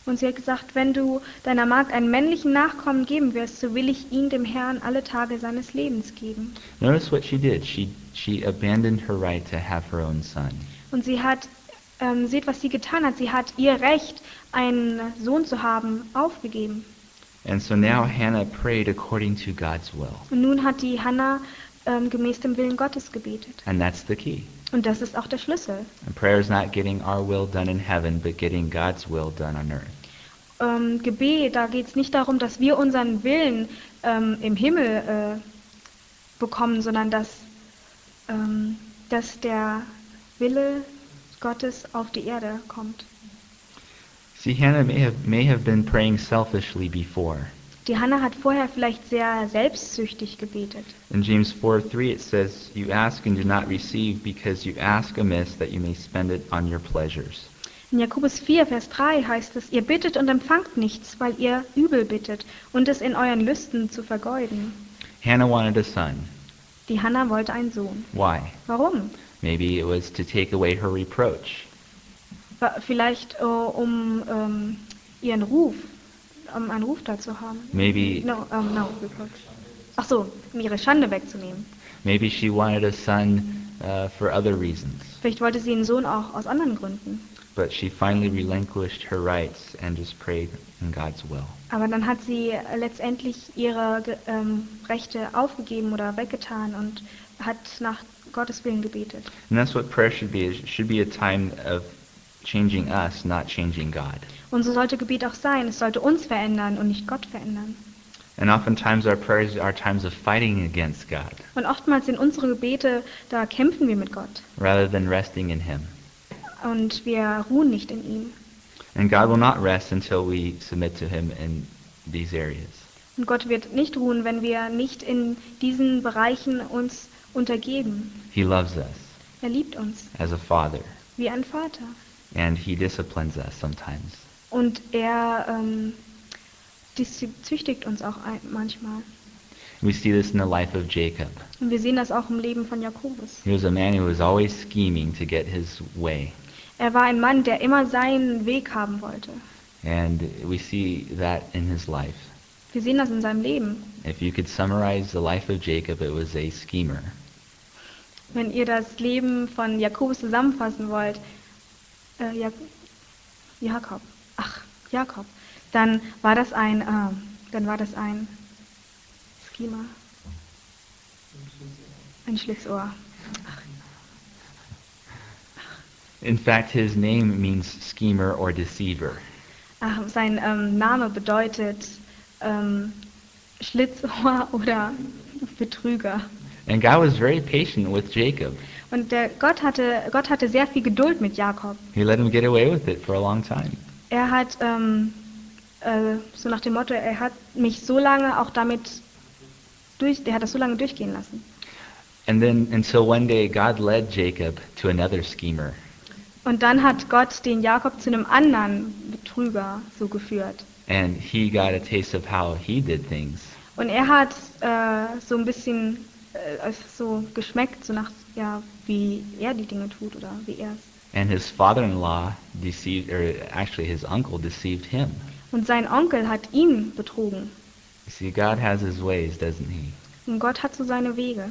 [SPEAKER 2] Und sie hat gesagt, wenn du deiner Magd einen männlichen Nachkommen geben wirst, so will ich ihn dem Herrn alle Tage seines Lebens geben.
[SPEAKER 1] Notice what she did. She, she abandoned her right to have her own son.
[SPEAKER 2] Und sie hat, ähm, seht, was sie getan hat. Sie hat ihr Recht, einen Sohn zu haben, aufgegeben.
[SPEAKER 1] And so now Hannah prayed according to God's will.
[SPEAKER 2] Und nun hat die Hannah ähm, gemäß dem Willen Gottes gebetet.
[SPEAKER 1] And that's the key.
[SPEAKER 2] Und das ist auch der Schlüssel.
[SPEAKER 1] And prayer is not getting our will done in heaven, but getting God's will done on earth.
[SPEAKER 2] Ähm, Gebet, da geht es nicht darum, dass wir unseren Willen ähm, im Himmel äh, bekommen, sondern dass, ähm, dass der Wille Gottes auf die Erde kommt.
[SPEAKER 1] See, Hannah may have, may have been praying selfishly before.
[SPEAKER 2] Die Hannah hat vorher vielleicht sehr selbstsüchtig gebetet.
[SPEAKER 1] In James four three it says, "You ask and do not receive, because you ask amiss, that you may spend it on your pleasures."
[SPEAKER 2] In Jakobus vier, Vers drei heißt es, ihr bittet und empfangt nichts, weil ihr übel bittet und es in euren Lüsten zu vergeuden.
[SPEAKER 1] Hannah wanted a son.
[SPEAKER 2] Die Hannah wollte einen Sohn.
[SPEAKER 1] Why?
[SPEAKER 2] Warum?
[SPEAKER 1] Maybe it was to take away her reproach.
[SPEAKER 2] Wa- Vielleicht äh, um ähm, ihren Ruf, um einen Ruf dazu haben.
[SPEAKER 1] Maybe
[SPEAKER 2] No, um, no, reproach. Ach so, um ihre Schande wegzunehmen.
[SPEAKER 1] maybe she wanted a son uh, for other reasons.
[SPEAKER 2] Vielleicht wollte sie einen Sohn auch aus anderen Gründen.
[SPEAKER 1] But she finally relinquished her rights and just prayed in God's will.
[SPEAKER 2] Aber dann hat sie äh, letztendlich ihre ge- ähm, Rechte aufgegeben oder weggetan und hat nach Gottes Willen gebetet.
[SPEAKER 1] And that's what prayer should be. It should be a time of changing us, not changing God.
[SPEAKER 2] Und so sollte Gebet auch sein. Es sollte uns verändern und nicht Gott verändern.
[SPEAKER 1] And oftentimes our prayers are times of fighting against God
[SPEAKER 2] Und oftmals sind unsere Gebete, da kämpfen wir mit Gott.
[SPEAKER 1] rather than resting in Him.
[SPEAKER 2] Und wir ruhen nicht in ihm.
[SPEAKER 1] And God will not rest until we submit to Him in these areas.
[SPEAKER 2] Und Gott wird nicht ruhen, wenn wir nicht in diesen Bereichen uns untergeben.
[SPEAKER 1] He loves us
[SPEAKER 2] Er liebt uns
[SPEAKER 1] as a Father,
[SPEAKER 2] wie ein Vater.
[SPEAKER 1] and He disciplines us sometimes.
[SPEAKER 2] Und er ähm, dis- züchtigt uns auch ein, manchmal.
[SPEAKER 1] We see this in the life of Jacob.
[SPEAKER 2] Und wir sehen das auch im Leben von Jakobus.
[SPEAKER 1] He was a man who was always scheming to get his way.
[SPEAKER 2] Er war ein Mann, der immer seinen Weg haben wollte.
[SPEAKER 1] And we see that in his life.
[SPEAKER 2] Wir sehen das in seinem Leben.
[SPEAKER 1] If you could summarize the life of Jacob, it was a schemer.
[SPEAKER 2] Wenn ihr das Leben von Jakobus zusammenfassen wollt, äh, Jak Jakob, ach, Jakob, dann war das ein, äh, dann war das ein Schema, ein Schlitzohr.
[SPEAKER 1] In fact, his name means schemer or deceiver.
[SPEAKER 2] Ach, sein ähm, Name bedeutet ähm, Schlitzohr oder Betrüger.
[SPEAKER 1] And God was very patient with Jacob.
[SPEAKER 2] Und der Gott hatte, Gott hatte sehr viel Geduld mit Jakob.
[SPEAKER 1] He let him get away with it for a long time.
[SPEAKER 2] Er hat, ähm, äh, so nach dem Motto, er hat mich so lange auch damit durch, der hat das so lange durchgehen lassen.
[SPEAKER 1] And then until one day God led Jacob to another schemer.
[SPEAKER 2] Und dann hat Gott den Jakob zu einem anderen Betrüger so geführt.
[SPEAKER 1] And he got a taste of how he did things.
[SPEAKER 2] Und er hat äh, so ein bisschen äh, so geschmeckt, so nach, ja, wie er die Dinge tut oder wie er es.
[SPEAKER 1] And his father-in-law deceived, or actually his uncle deceived him.
[SPEAKER 2] Und sein Onkel hat ihn betrogen.
[SPEAKER 1] You see, God has his ways, doesn't he?
[SPEAKER 2] Und Gott hat so seine Wege.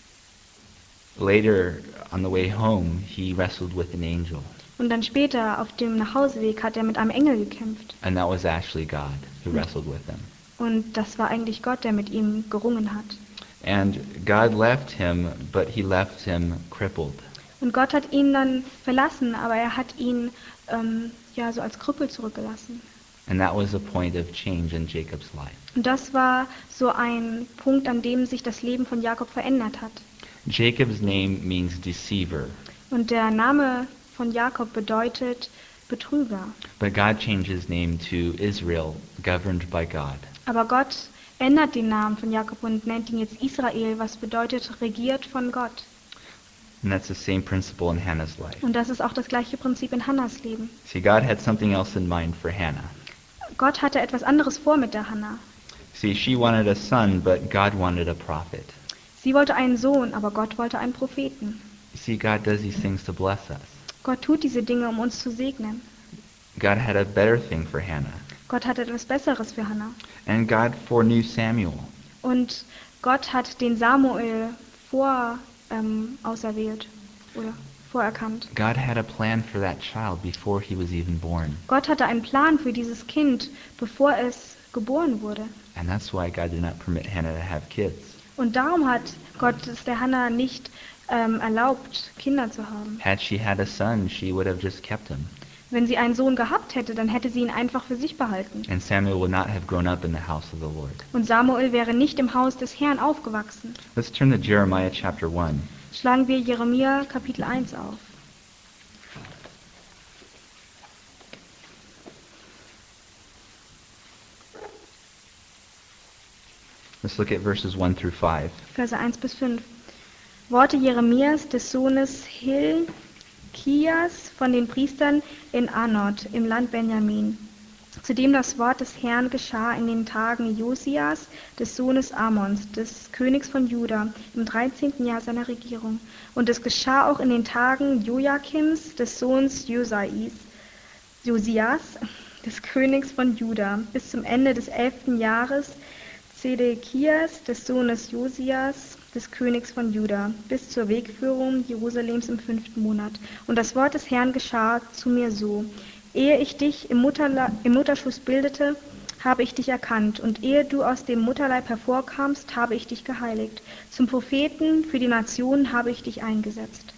[SPEAKER 1] Later, on the way home, he wrestled with an angel.
[SPEAKER 2] Und dann später auf dem Nachhauseweg hat er mit einem Engel gekämpft.
[SPEAKER 1] And that was actually God who wrestled with him.
[SPEAKER 2] Und das war eigentlich Gott, der mit ihm gerungen hat.
[SPEAKER 1] And God left him, but he left him crippled.
[SPEAKER 2] Und Gott hat ihn dann verlassen, aber er hat ihn ähm, ja so als Krüppel zurückgelassen.
[SPEAKER 1] And that was a point of change in Jacob's life.
[SPEAKER 2] Und das war so ein Punkt, an dem sich das Leben von Jakob verändert hat.
[SPEAKER 1] Jacob's name means deceiver,
[SPEAKER 2] Und der Name von Jakob bedeutet Betrüger.
[SPEAKER 1] but God changed his name to Israel, governed by God.
[SPEAKER 2] Aber Gott ändert den Namen von Jakob und nennt ihn jetzt Israel, was bedeutet regiert von Gott.
[SPEAKER 1] And that's the same principle in Hannah's life.
[SPEAKER 2] Und das ist auch das gleiche Prinzip in Hannas Leben.
[SPEAKER 1] See, God had something else in mind for Hannah.
[SPEAKER 2] Gott hatte etwas anderes vor mit der Hannah.
[SPEAKER 1] See, she wanted a son, but God wanted a prophet.
[SPEAKER 2] Sie wollte einen Sohn, aber Gott wollte einen Propheten.
[SPEAKER 1] You see, God does these things to bless us.
[SPEAKER 2] Gott tut diese Dinge, um uns zu segnen.
[SPEAKER 1] God had a better thing for Hannah.
[SPEAKER 2] Gott hatte etwas Besseres für Hannah.
[SPEAKER 1] And God foreknew Samuel.
[SPEAKER 2] Und Gott hat den Samuel vor ähm, auserwählt oder vorerkannt.
[SPEAKER 1] God had a plan for that child before he was even born.
[SPEAKER 2] Gott hatte einen Plan für dieses Kind, bevor es geboren wurde.
[SPEAKER 1] And that's why God did not permit Hannah to have kids.
[SPEAKER 2] Und darum hat Gott es der Hannah nicht ähm, erlaubt, Kinder zu haben.
[SPEAKER 1] Had she had a son, she would have just kept him.
[SPEAKER 2] Wenn sie einen Sohn gehabt hätte, dann hätte sie ihn einfach für sich behalten.
[SPEAKER 1] And Samuel would not have grown up in the house of the Lord.
[SPEAKER 2] Und Samuel wäre nicht im Haus des Herrn aufgewachsen.
[SPEAKER 1] Let's turn to Jeremiah chapter one.
[SPEAKER 2] Schlagen wir Jeremia Kapitel eins auf.
[SPEAKER 1] Let's look at verses one through five.
[SPEAKER 2] Verse eins bis fünf. Worte Jeremias des Sohnes Hilkias von den Priestern in Anot im Land Benjamin. Zu dem das Wort des Herrn geschah in den Tagen Josias, des Sohnes Amons, des Königs von Juda, im dreizehnten Jahr seiner Regierung. Und es geschah auch in den Tagen Joachims, des Sohns Josais, Josias, des Königs von Juda, bis zum Ende des elften Jahres Zedekias, des Sohnes Josias, des Königs von Juda, bis zur Wegführung Jerusalems im fünften Monat. Und das Wort des Herrn geschah zu mir so: Ehe ich dich im, Mutterla- im Mutterschoß bildete, habe ich dich erkannt, und ehe du aus dem Mutterleib hervorkamst, habe ich dich geheiligt. Zum Propheten für die Nationen habe ich dich eingesetzt.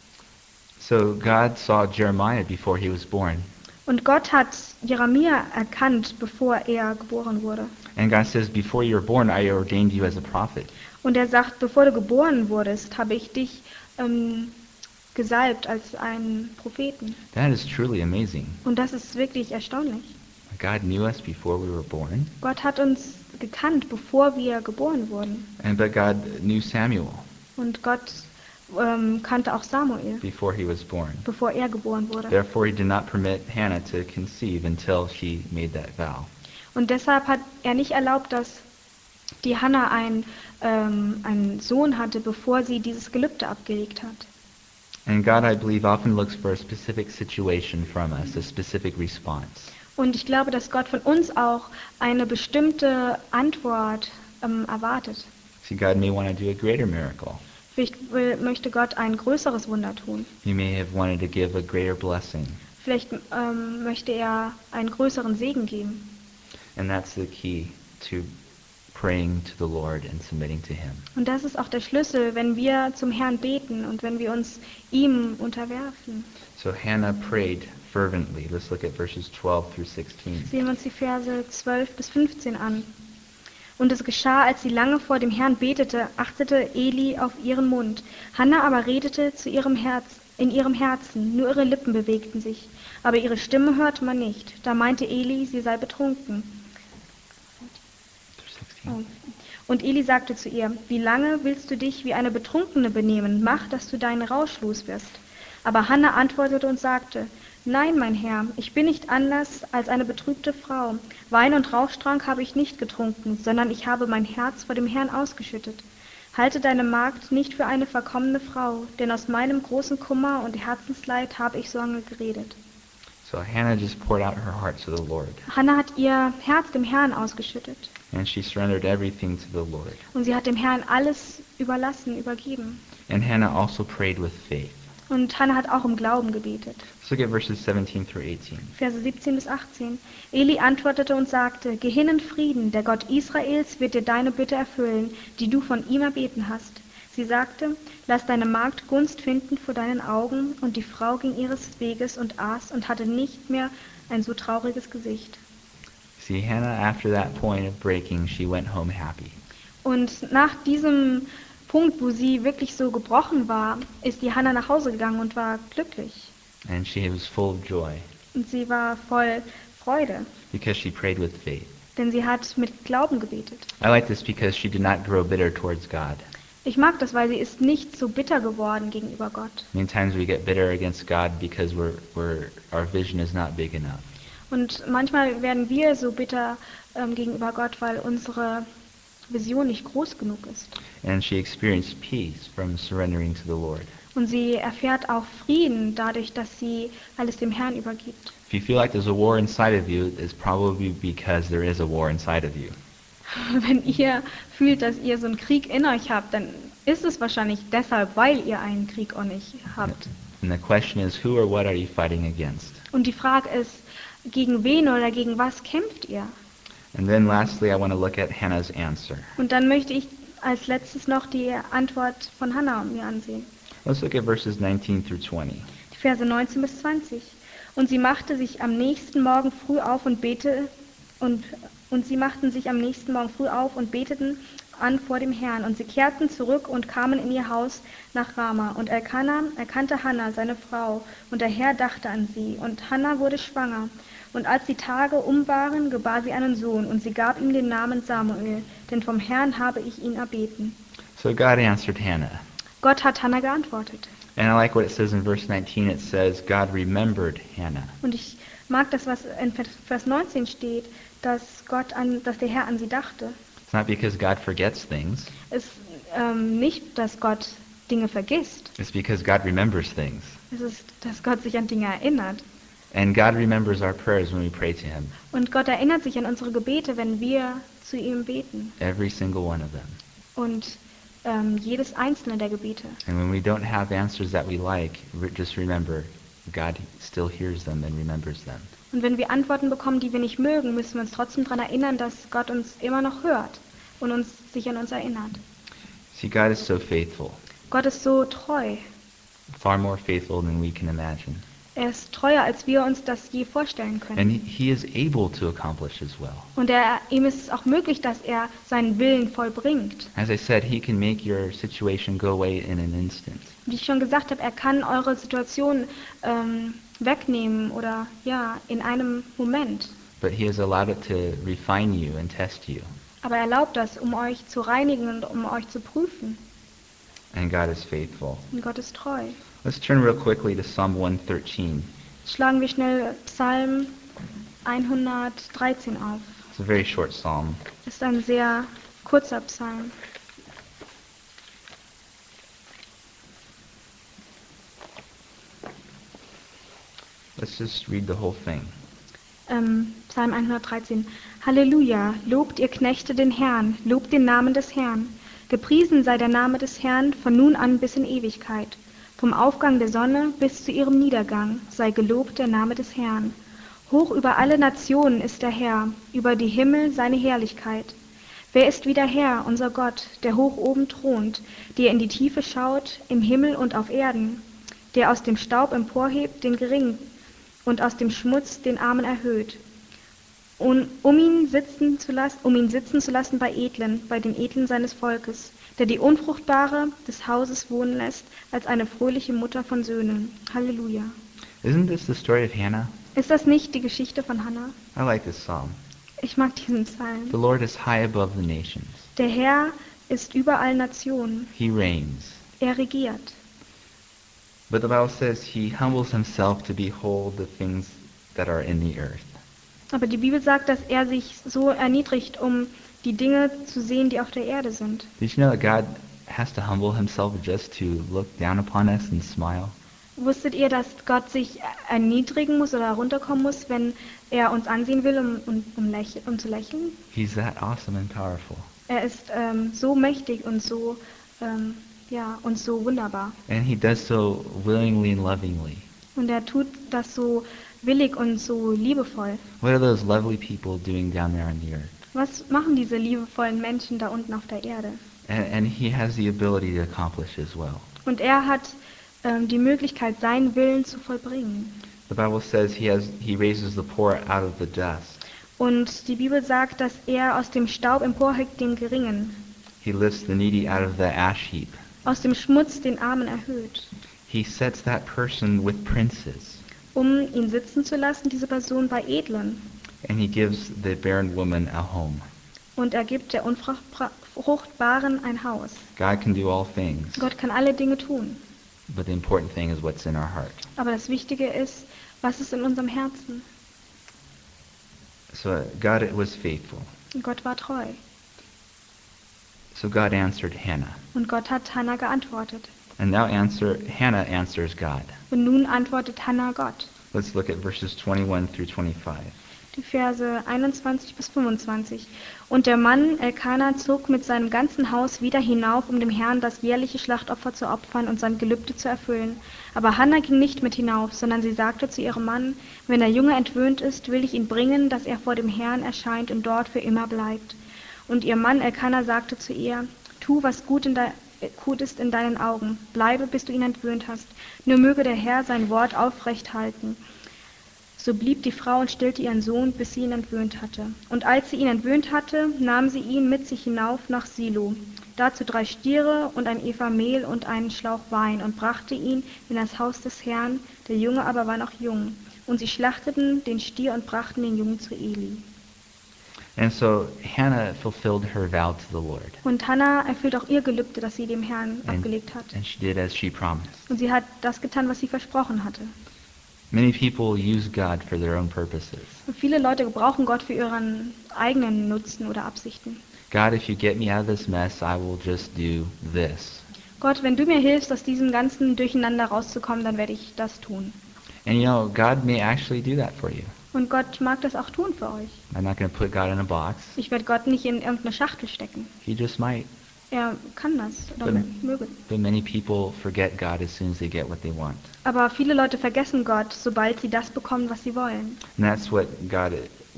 [SPEAKER 1] So God saw Jeremiah before he was born.
[SPEAKER 2] Und Gott hat Jeremia erkannt, bevor er geboren wurde.
[SPEAKER 1] And God says, before you were born, I ordained you as a prophet.
[SPEAKER 2] Und er sagt, bevor du geboren wurdest, habe ich dich ähm, gesalbt als einen Propheten.
[SPEAKER 1] That is truly amazing.
[SPEAKER 2] Und das ist wirklich erstaunlich.
[SPEAKER 1] God knew us before we were born,
[SPEAKER 2] Gott hat uns gekannt, bevor wir geboren wurden.
[SPEAKER 1] and but God knew Samuel
[SPEAKER 2] Und Gott ähm, kannte auch Samuel,
[SPEAKER 1] before he was born.
[SPEAKER 2] bevor er geboren wurde.
[SPEAKER 1] Therefore, he did not permit Hannah to conceive until she made that vow.
[SPEAKER 2] Und deshalb hat er nicht erlaubt, dass die Hannah ein, ähm, einen Sohn hatte, bevor sie dieses Gelübde abgelegt hat.
[SPEAKER 1] And God, I believe, often looks for a specific situation from us, a specific response.
[SPEAKER 2] Und ich glaube, dass Gott von uns auch eine bestimmte Antwort ähm, erwartet.
[SPEAKER 1] See, God may want to do a greater miracle.
[SPEAKER 2] Vielleicht will, möchte Gott ein größeres Wunder tun.
[SPEAKER 1] He may have wanted to give a greater blessing.
[SPEAKER 2] Vielleicht ähm, möchte er einen größeren Segen geben.
[SPEAKER 1] And that's the key to praying to the Lord and submitting to Him.
[SPEAKER 2] Und das ist auch der Schlüssel, wenn wir zum Herrn beten und wenn wir uns ihm unterwerfen.
[SPEAKER 1] So Hannah prayed fervently. Let's look at verses twelve through sixteen.
[SPEAKER 2] Sehen wir uns die Verse zwölf bis fünfzehn an. Und es geschah, als sie lange vor dem Herrn betete, achtete Eli auf ihren Mund. Hannah aber redete zu ihrem Herz, in ihrem Herzen, nur ihre Lippen bewegten sich, aber ihre Stimme hörte man nicht. Da meinte Eli, sie sei betrunken. Oh. Und Eli sagte zu ihr: Wie lange willst du dich wie eine Betrunkene benehmen? Mach, dass du deinen Rausch los wirst. Aber Hannah antwortete und sagte: Nein, mein Herr, ich bin nicht anders als eine betrübte Frau. Wein und Rauchtrank habe ich nicht getrunken, sondern ich habe mein Herz vor dem Herrn ausgeschüttet. Halte deine Magd nicht für eine verkommene Frau, denn aus meinem großen Kummer und Herzensleid habe ich so lange geredet.
[SPEAKER 1] So Hannah just poured out her heart to the Lord,
[SPEAKER 2] Hannah hat ihr Herz dem Herrn ausgeschüttet.
[SPEAKER 1] and she surrendered everything to the Lord.
[SPEAKER 2] Und sie hat dem Herrn alles überlassen, übergeben.
[SPEAKER 1] And Hannah also prayed with faith.
[SPEAKER 2] Und Hannah hat auch im Glauben gebetet.
[SPEAKER 1] Let's look at verses seventeen through eighteen.
[SPEAKER 2] Verse siebzehn bis achtzehn. Eli antwortete und sagte: Geh hin in Frieden, der Gott Israels wird dir deine Bitte erfüllen, die du von ihm erbeten hast. Sie sagte: Lass deine Magd Gunst finden vor deinen Augen. Und die Frau ging ihres Weges und aß und hatte nicht mehr ein so trauriges Gesicht.
[SPEAKER 1] See, Hannah, after that point of breaking, she went home happy.
[SPEAKER 2] Und nach diesem Punkt, wo sie wirklich so gebrochen war, ist die Hannah nach Hause gegangen und war glücklich.
[SPEAKER 1] And she was full of joy
[SPEAKER 2] Und sie war voll Freude,
[SPEAKER 1] because she prayed with faith.
[SPEAKER 2] denn sie hat mit Glauben gebetet.
[SPEAKER 1] I like this because she did not grow bitter towards God.
[SPEAKER 2] Ich mag das, weil sie ist nicht so bitter geworden gegenüber Gott.
[SPEAKER 1] Many times we get bitter against God because we're, we're, our vision is not big enough.
[SPEAKER 2] Und manchmal werden wir so bitter ähm, gegenüber Gott, weil unsere Vision nicht groß genug ist.
[SPEAKER 1] And she experienced peace from surrendering to the Lord.
[SPEAKER 2] Und sie erfährt auch Frieden dadurch, dass sie alles dem Herrn übergibt.
[SPEAKER 1] If you feel like there's a war inside of you, it's probably because there is a war inside of you.
[SPEAKER 2] Wenn ihr fühlt, dass ihr so einen Krieg in euch habt, dann ist es wahrscheinlich deshalb, weil ihr einen Krieg in euch habt.
[SPEAKER 1] And the question is, who or what are you fighting against?
[SPEAKER 2] Und die Frage ist, gegen wen oder gegen was kämpft ihr?
[SPEAKER 1] And then lastly, I want to look at Hannah's answer.
[SPEAKER 2] Und dann möchte ich als letztes noch die Antwort von Hannah mir ansehen.
[SPEAKER 1] Let's look at verses nineteen through twenty.
[SPEAKER 2] Die Verse neunzehn bis zwanzig. Und sie machte sich am nächsten Morgen früh auf und betete und und sie machten sich am nächsten Morgen früh auf und beteten an vor dem Herrn. Und sie kehrten zurück und kamen in ihr Haus nach Rama. Und Elkanah erkannte Hannah, seine Frau, und der Herr dachte an sie. Und Hannah wurde schwanger. Und als die Tage um waren, gebar sie einen Sohn. Und sie gab ihm den Namen Samuel, denn vom Herrn habe ich ihn erbeten.
[SPEAKER 1] So God answered Hannah.
[SPEAKER 2] Gott hat Hannah geantwortet.
[SPEAKER 1] And I like what it says in verse nineteen. It says, God remembered Hannah.
[SPEAKER 2] Und ich mag das, was in Vers neunzehn steht, dass Gott an, dass der Herr an sie dachte.
[SPEAKER 1] It's not because God forgets things.
[SPEAKER 2] Es ist ähm, nicht, dass Gott Dinge vergisst.
[SPEAKER 1] It's because God remembers things.
[SPEAKER 2] Es ist, dass Gott sich an Dinge erinnert.
[SPEAKER 1] And God remembers our prayers when we pray to Him.
[SPEAKER 2] Und Gott erinnert sich an unsere Gebete, wenn wir zu ihm beten.
[SPEAKER 1] Every single one of them.
[SPEAKER 2] Und ähm, jedes einzelne der Gebete.
[SPEAKER 1] And when we don't have answers that we like, re- just remember, God still hears them and remembers them.
[SPEAKER 2] Und wenn wir Antworten bekommen, die wir nicht mögen, müssen wir uns trotzdem daran erinnern, dass Gott uns immer noch hört und uns sich an uns erinnert.
[SPEAKER 1] See, God is so faithful.
[SPEAKER 2] Gott ist so treu.
[SPEAKER 1] Far more faithful than we can imagine.
[SPEAKER 2] Er ist treuer, als wir uns das je vorstellen können.
[SPEAKER 1] And he, he is able to accomplish as well.
[SPEAKER 2] Und er, ihm ist es auch möglich, dass er seinen Willen vollbringt.
[SPEAKER 1] As I said, he can make your situation go away in an instant.
[SPEAKER 2] Wie ich schon gesagt habe, er kann eure Situation ähm, wegnehmen oder ja, in einem Moment.
[SPEAKER 1] But he has allowed it to refine you and test you.
[SPEAKER 2] Aber er erlaubt das, um euch zu reinigen und um euch zu prüfen.
[SPEAKER 1] And God is faithful.
[SPEAKER 2] Und Gott ist treu.
[SPEAKER 1] Let's turn real quickly to Psalm one thirteen.
[SPEAKER 2] Schlagen wir schnell Psalm hundertdreizehn auf.
[SPEAKER 1] It's a very short psalm.
[SPEAKER 2] Das ist ein sehr kurzer Psalm.
[SPEAKER 1] Let's just read the whole thing.
[SPEAKER 2] Ähm, Psalm hundertdreizehn. Halleluja, lobt ihr Knechte den Herrn, lobt den Namen des Herrn. Gepriesen sei der Name des Herrn von nun an bis in Ewigkeit. Vom Aufgang der Sonne bis zu ihrem Niedergang sei gelobt der Name des Herrn. Hoch über alle Nationen ist der Herr, über die Himmel seine Herrlichkeit. Wer ist wie der Herr, unser Gott, der hoch oben thront, der in die Tiefe schaut, im Himmel und auf Erden, der aus dem Staub emporhebt den Geringen und aus dem Schmutz den Armen erhöht, und um ihn sitzen zu lassen, um ihn sitzen zu lassen bei Edlen, bei den Edlen seines Volkes, der die Unfruchtbare des Hauses wohnen lässt, als eine fröhliche Mutter von Söhnen. Halleluja.
[SPEAKER 1] Isn't this the story of Hannah?
[SPEAKER 2] Ist das nicht die Geschichte von Hannah?
[SPEAKER 1] I like this psalm.
[SPEAKER 2] Ich mag diesen Psalm.
[SPEAKER 1] The Lord is high above the nations.
[SPEAKER 2] Der Herr ist über allen Nationen.
[SPEAKER 1] He reigns.
[SPEAKER 2] Er regiert.
[SPEAKER 1] But the Bible says he humbles himself to behold the things that are in the earth.
[SPEAKER 2] Aber die Bibel sagt, dass er sich so erniedrigt, um die Dinge zu sehen, die auf der Erde sind.
[SPEAKER 1] Did you know that God has to humble himself just to look down upon us and smile?
[SPEAKER 2] Wusstet ihr, dass Gott sich erniedrigen muss oder herunterkommen muss, wenn er uns ansehen will, um, um, um, lächeln, um zu lächeln?
[SPEAKER 1] He's that awesome and powerful.
[SPEAKER 2] Er ist ähm, so mächtig und so, ähm, ja, und so wunderbar.
[SPEAKER 1] And he does so willingly and lovingly.
[SPEAKER 2] Und er tut das so willig und so liebevoll.
[SPEAKER 1] What are those lovely people doing down there on the earth?
[SPEAKER 2] Was machen diese liebevollen Menschen da unten auf der Erde?
[SPEAKER 1] And, and he has the ability to accomplish as well.
[SPEAKER 2] Und er hat ähm, die Möglichkeit, seinen Willen zu vollbringen.
[SPEAKER 1] The Bible says he has he raises the poor out of the dust.
[SPEAKER 2] Und die Bibel sagt, dass er aus dem Staub emporhebt den Geringen,
[SPEAKER 1] He lifts the needy out of the ash heap.
[SPEAKER 2] aus dem Schmutz den Armen erhöht,
[SPEAKER 1] He sets that person with princes.
[SPEAKER 2] um ihn sitzen zu lassen, diese Person bei Edlen.
[SPEAKER 1] And he gives the barren woman a home.
[SPEAKER 2] Und er gibt der Unfruchtbaren ein Haus.
[SPEAKER 1] God can do all things,
[SPEAKER 2] Gott kann alle Dinge tun.
[SPEAKER 1] but the important thing is what's in our heart.
[SPEAKER 2] Aber das Wichtige ist, was ist in unserem Herzen?
[SPEAKER 1] So God was faithful.
[SPEAKER 2] Und Gott war treu.
[SPEAKER 1] So God answered Hannah.
[SPEAKER 2] Und Gott hat Hannah geantwortet.
[SPEAKER 1] And now answer Hannah answers God.
[SPEAKER 2] Und nun antwortet Hannah Gott.
[SPEAKER 1] Let's look at verses twenty-one through twenty-five.
[SPEAKER 2] Die Verse einundzwanzig bis fünfundzwanzig. Und der Mann Elkana zog mit seinem ganzen Haus wieder hinauf, um dem Herrn das jährliche Schlachtopfer zu opfern und sein Gelübde zu erfüllen. Aber Hannah ging nicht mit hinauf, sondern sie sagte zu ihrem Mann: Wenn der Junge entwöhnt ist, will ich ihn bringen, dass er vor dem Herrn erscheint und dort für immer bleibt. Und ihr Mann Elkana sagte zu ihr: Tu, was gut, in de- gut ist in deinen Augen. Bleibe, bis du ihn entwöhnt hast. Nur möge der Herr sein Wort aufrecht halten. So blieb die Frau und stillte ihren Sohn, bis sie ihn entwöhnt hatte. Und als sie ihn entwöhnt hatte, nahm sie ihn mit sich hinauf nach Silo, dazu drei Stiere und ein Epha Mehl und einen Schlauch Wein, und brachte ihn in das Haus des Herrn. Der Junge aber war noch jung. Und sie schlachteten den Stier und brachten den Jungen zu Eli.
[SPEAKER 1] And so Hannah fulfilled her vow to the Lord.
[SPEAKER 2] Und Hannah erfüllt auch ihr Gelübde, das sie dem Herrn
[SPEAKER 1] And,
[SPEAKER 2] abgelegt hat.
[SPEAKER 1] and she did as she promised.
[SPEAKER 2] Und sie hat das getan, was sie versprochen hatte.
[SPEAKER 1] Many people use God for their own purposes.
[SPEAKER 2] Und viele Leute gebrauchen Gott für ihren eigenen Nutzen oder Absichten.
[SPEAKER 1] God, if you get me out of this mess, I will just do this.
[SPEAKER 2] Gott, wenn du mir hilfst, aus diesem ganzen Durcheinander rauszukommen, dann werde ich das tun.
[SPEAKER 1] And you know, God may actually do that for you.
[SPEAKER 2] Und Gott mag das auch tun für euch.
[SPEAKER 1] I'm not going to put God in a box.
[SPEAKER 2] Ich werde Gott nicht in irgendeine Schachtel stecken.
[SPEAKER 1] He just might.
[SPEAKER 2] Er kann das oder
[SPEAKER 1] But-
[SPEAKER 2] möge.
[SPEAKER 1] But many people forget God as soon as they get what they want.
[SPEAKER 2] Aber viele Leute vergessen Gott, sobald sie das bekommen, was sie wollen.
[SPEAKER 1] And that's what God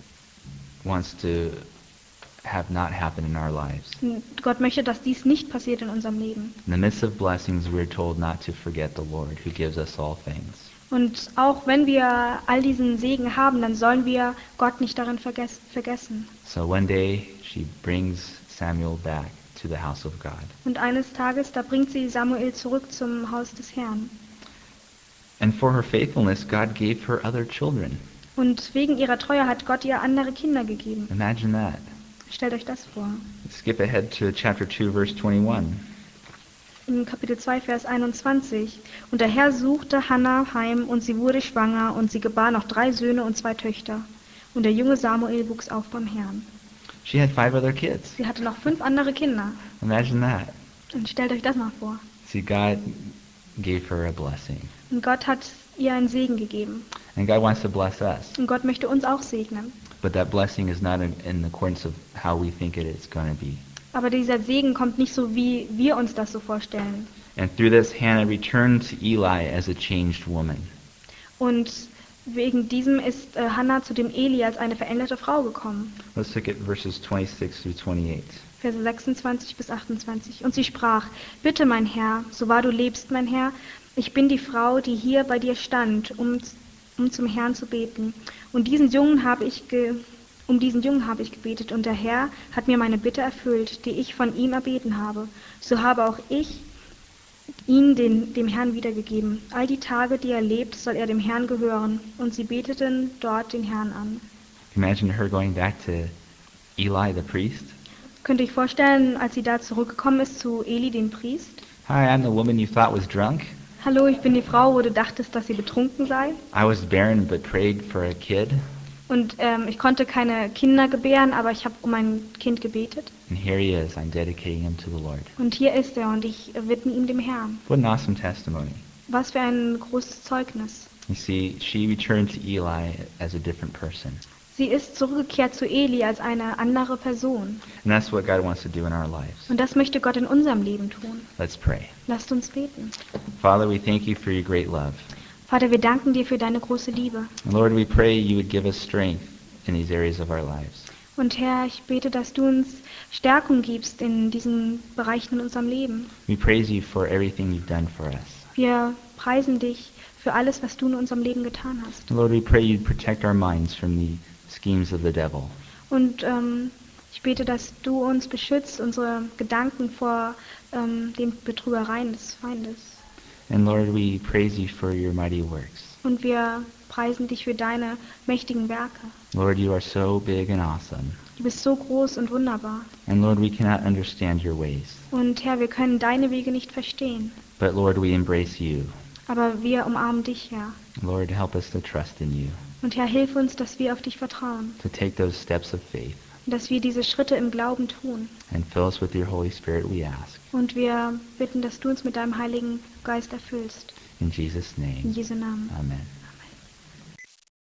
[SPEAKER 1] wants to have not happen in our lives.
[SPEAKER 2] Und Gott möchte, dass dies nicht passiert in unserem Leben.
[SPEAKER 1] In the midst of blessings, we're told not to forget the Lord who gives us all things.
[SPEAKER 2] Und auch wenn wir all diesen Segen haben, dann sollen wir Gott nicht darin verges vergessen.
[SPEAKER 1] So one day she brings Samuel back to the house of God.
[SPEAKER 2] Und eines Tages, da bringt sie Samuel zurück zum Haus des Herrn.
[SPEAKER 1] And for her faithfulness, God gave her other children.
[SPEAKER 2] Und wegen ihrer Treue hat Gott ihr andere Kinder gegeben.
[SPEAKER 1] Imagine that.
[SPEAKER 2] Stellt euch das vor.
[SPEAKER 1] Skip ahead to chapter two, verse twenty-one.
[SPEAKER 2] In Kapitel zwei, Vers einundzwanzig. Und der Herr suchte Hannah heim, und sie wurde schwanger, und sie gebar noch drei Söhne und zwei Töchter. Und der junge Samuel wuchs auf beim Herrn.
[SPEAKER 1] She had five other kids.
[SPEAKER 2] Sie hatte noch fünf andere Kinder.
[SPEAKER 1] Imagine that.
[SPEAKER 2] Und stellt euch das mal vor.
[SPEAKER 1] See, God gave her a blessing.
[SPEAKER 2] Und Gott hat ihr einen Segen gegeben.
[SPEAKER 1] And God wants to bless us.
[SPEAKER 2] Und Gott möchte uns auch segnen.
[SPEAKER 1] But that blessing is not in, in accordance of how we think it is going to be.
[SPEAKER 2] Aber dieser Segen kommt nicht so, wie wir uns das so vorstellen.
[SPEAKER 1] And through this, Hannah returned to Eli as a changed woman.
[SPEAKER 2] Und wegen diesem ist äh, Hannah zu dem Eli als eine veränderte Frau gekommen.
[SPEAKER 1] Let's look at verses twenty-six through twenty-eight.
[SPEAKER 2] Verse sechsundzwanzig bis achtundzwanzig. Und sie sprach: Bitte, mein Herr, so wahr du lebst, mein Herr, ich bin die Frau, die hier bei dir stand, um, um zum Herrn zu beten. Und diesen Jungen habe ich ge Um diesen Jungen habe ich gebetet, und der Herr hat mir meine Bitte erfüllt, die ich von ihm erbeten habe. So habe auch ich ihn den, dem Herrn wiedergegeben. All die Tage, die er lebt, soll er dem Herrn gehören. Und sie beteten dort den Herrn an.
[SPEAKER 1] Imagine her going back to Eli, the priest.
[SPEAKER 2] Könnt ihr euch vorstellen, als sie da zurückgekommen ist zu Eli, dem Priest?
[SPEAKER 1] Hi, I'm the woman you thought was drunk.
[SPEAKER 2] Hallo, ich bin die Frau, wo du dachtest, dass sie betrunken sei.
[SPEAKER 1] I was barren but prayed for a kid.
[SPEAKER 2] Und ähm, ich konnte keine Kinder gebären, aber ich habe um ein Kind gebetet.
[SPEAKER 1] And here he is. I'm dedicating him to the Lord.
[SPEAKER 2] Und hier ist er, und ich widme ihm dem Herrn.
[SPEAKER 1] What an awesome testimony.
[SPEAKER 2] Was für ein großes Zeugnis.
[SPEAKER 1] You see, she returned to Eli as a different person.
[SPEAKER 2] Sie ist zurückgekehrt zu Eli als eine andere Person.
[SPEAKER 1] And that's what God wants to do in our lives.
[SPEAKER 2] Und das möchte Gott in unserem Leben tun.
[SPEAKER 1] Let's pray.
[SPEAKER 2] Lasst uns beten.
[SPEAKER 1] Father, we thank you for your great love.
[SPEAKER 2] Vater, wir danken dir für deine große Liebe.
[SPEAKER 1] And Lord, we pray you would give us strength in these areas of our lives.
[SPEAKER 2] Und Herr, ich bete, dass du uns Stärkung gibst in diesen Bereichen in unserem Leben.
[SPEAKER 1] We praise you for everything you've done for us.
[SPEAKER 2] Wir preisen dich für alles, was du in unserem Leben getan hast.
[SPEAKER 1] And Lord, we pray you'd protect our minds from the schemes of the devil.
[SPEAKER 2] Und ähm, ich bete, dass du uns beschützt, unsere Gedanken vor ähm, den Betrügereien des Feindes.
[SPEAKER 1] And Lord, we praise you for your mighty works.
[SPEAKER 2] Und wir preisen dich für deine mächtigen Werke.
[SPEAKER 1] Lord, you are so big and awesome.
[SPEAKER 2] Du bist so groß und wunderbar.
[SPEAKER 1] And Lord, we cannot understand your ways.
[SPEAKER 2] Und Herr, wir können deine Wege nicht verstehen.
[SPEAKER 1] But Lord, we embrace you.
[SPEAKER 2] Aber wir umarmen dich, Herr.
[SPEAKER 1] Lord, help us to trust in you,
[SPEAKER 2] Und Herr, hilf uns, dass wir auf dich vertrauen.
[SPEAKER 1] to take those steps of faith.
[SPEAKER 2] Und dass wir diese Schritte im Glauben tun.
[SPEAKER 1] And fill us with your Holy Spirit, we ask.
[SPEAKER 2] Und wir bitten, dass du uns mit deinem Heiligen Geist erfüllst.
[SPEAKER 1] In Jesus'
[SPEAKER 2] In
[SPEAKER 1] name,
[SPEAKER 2] Jesu Namen.
[SPEAKER 1] amen.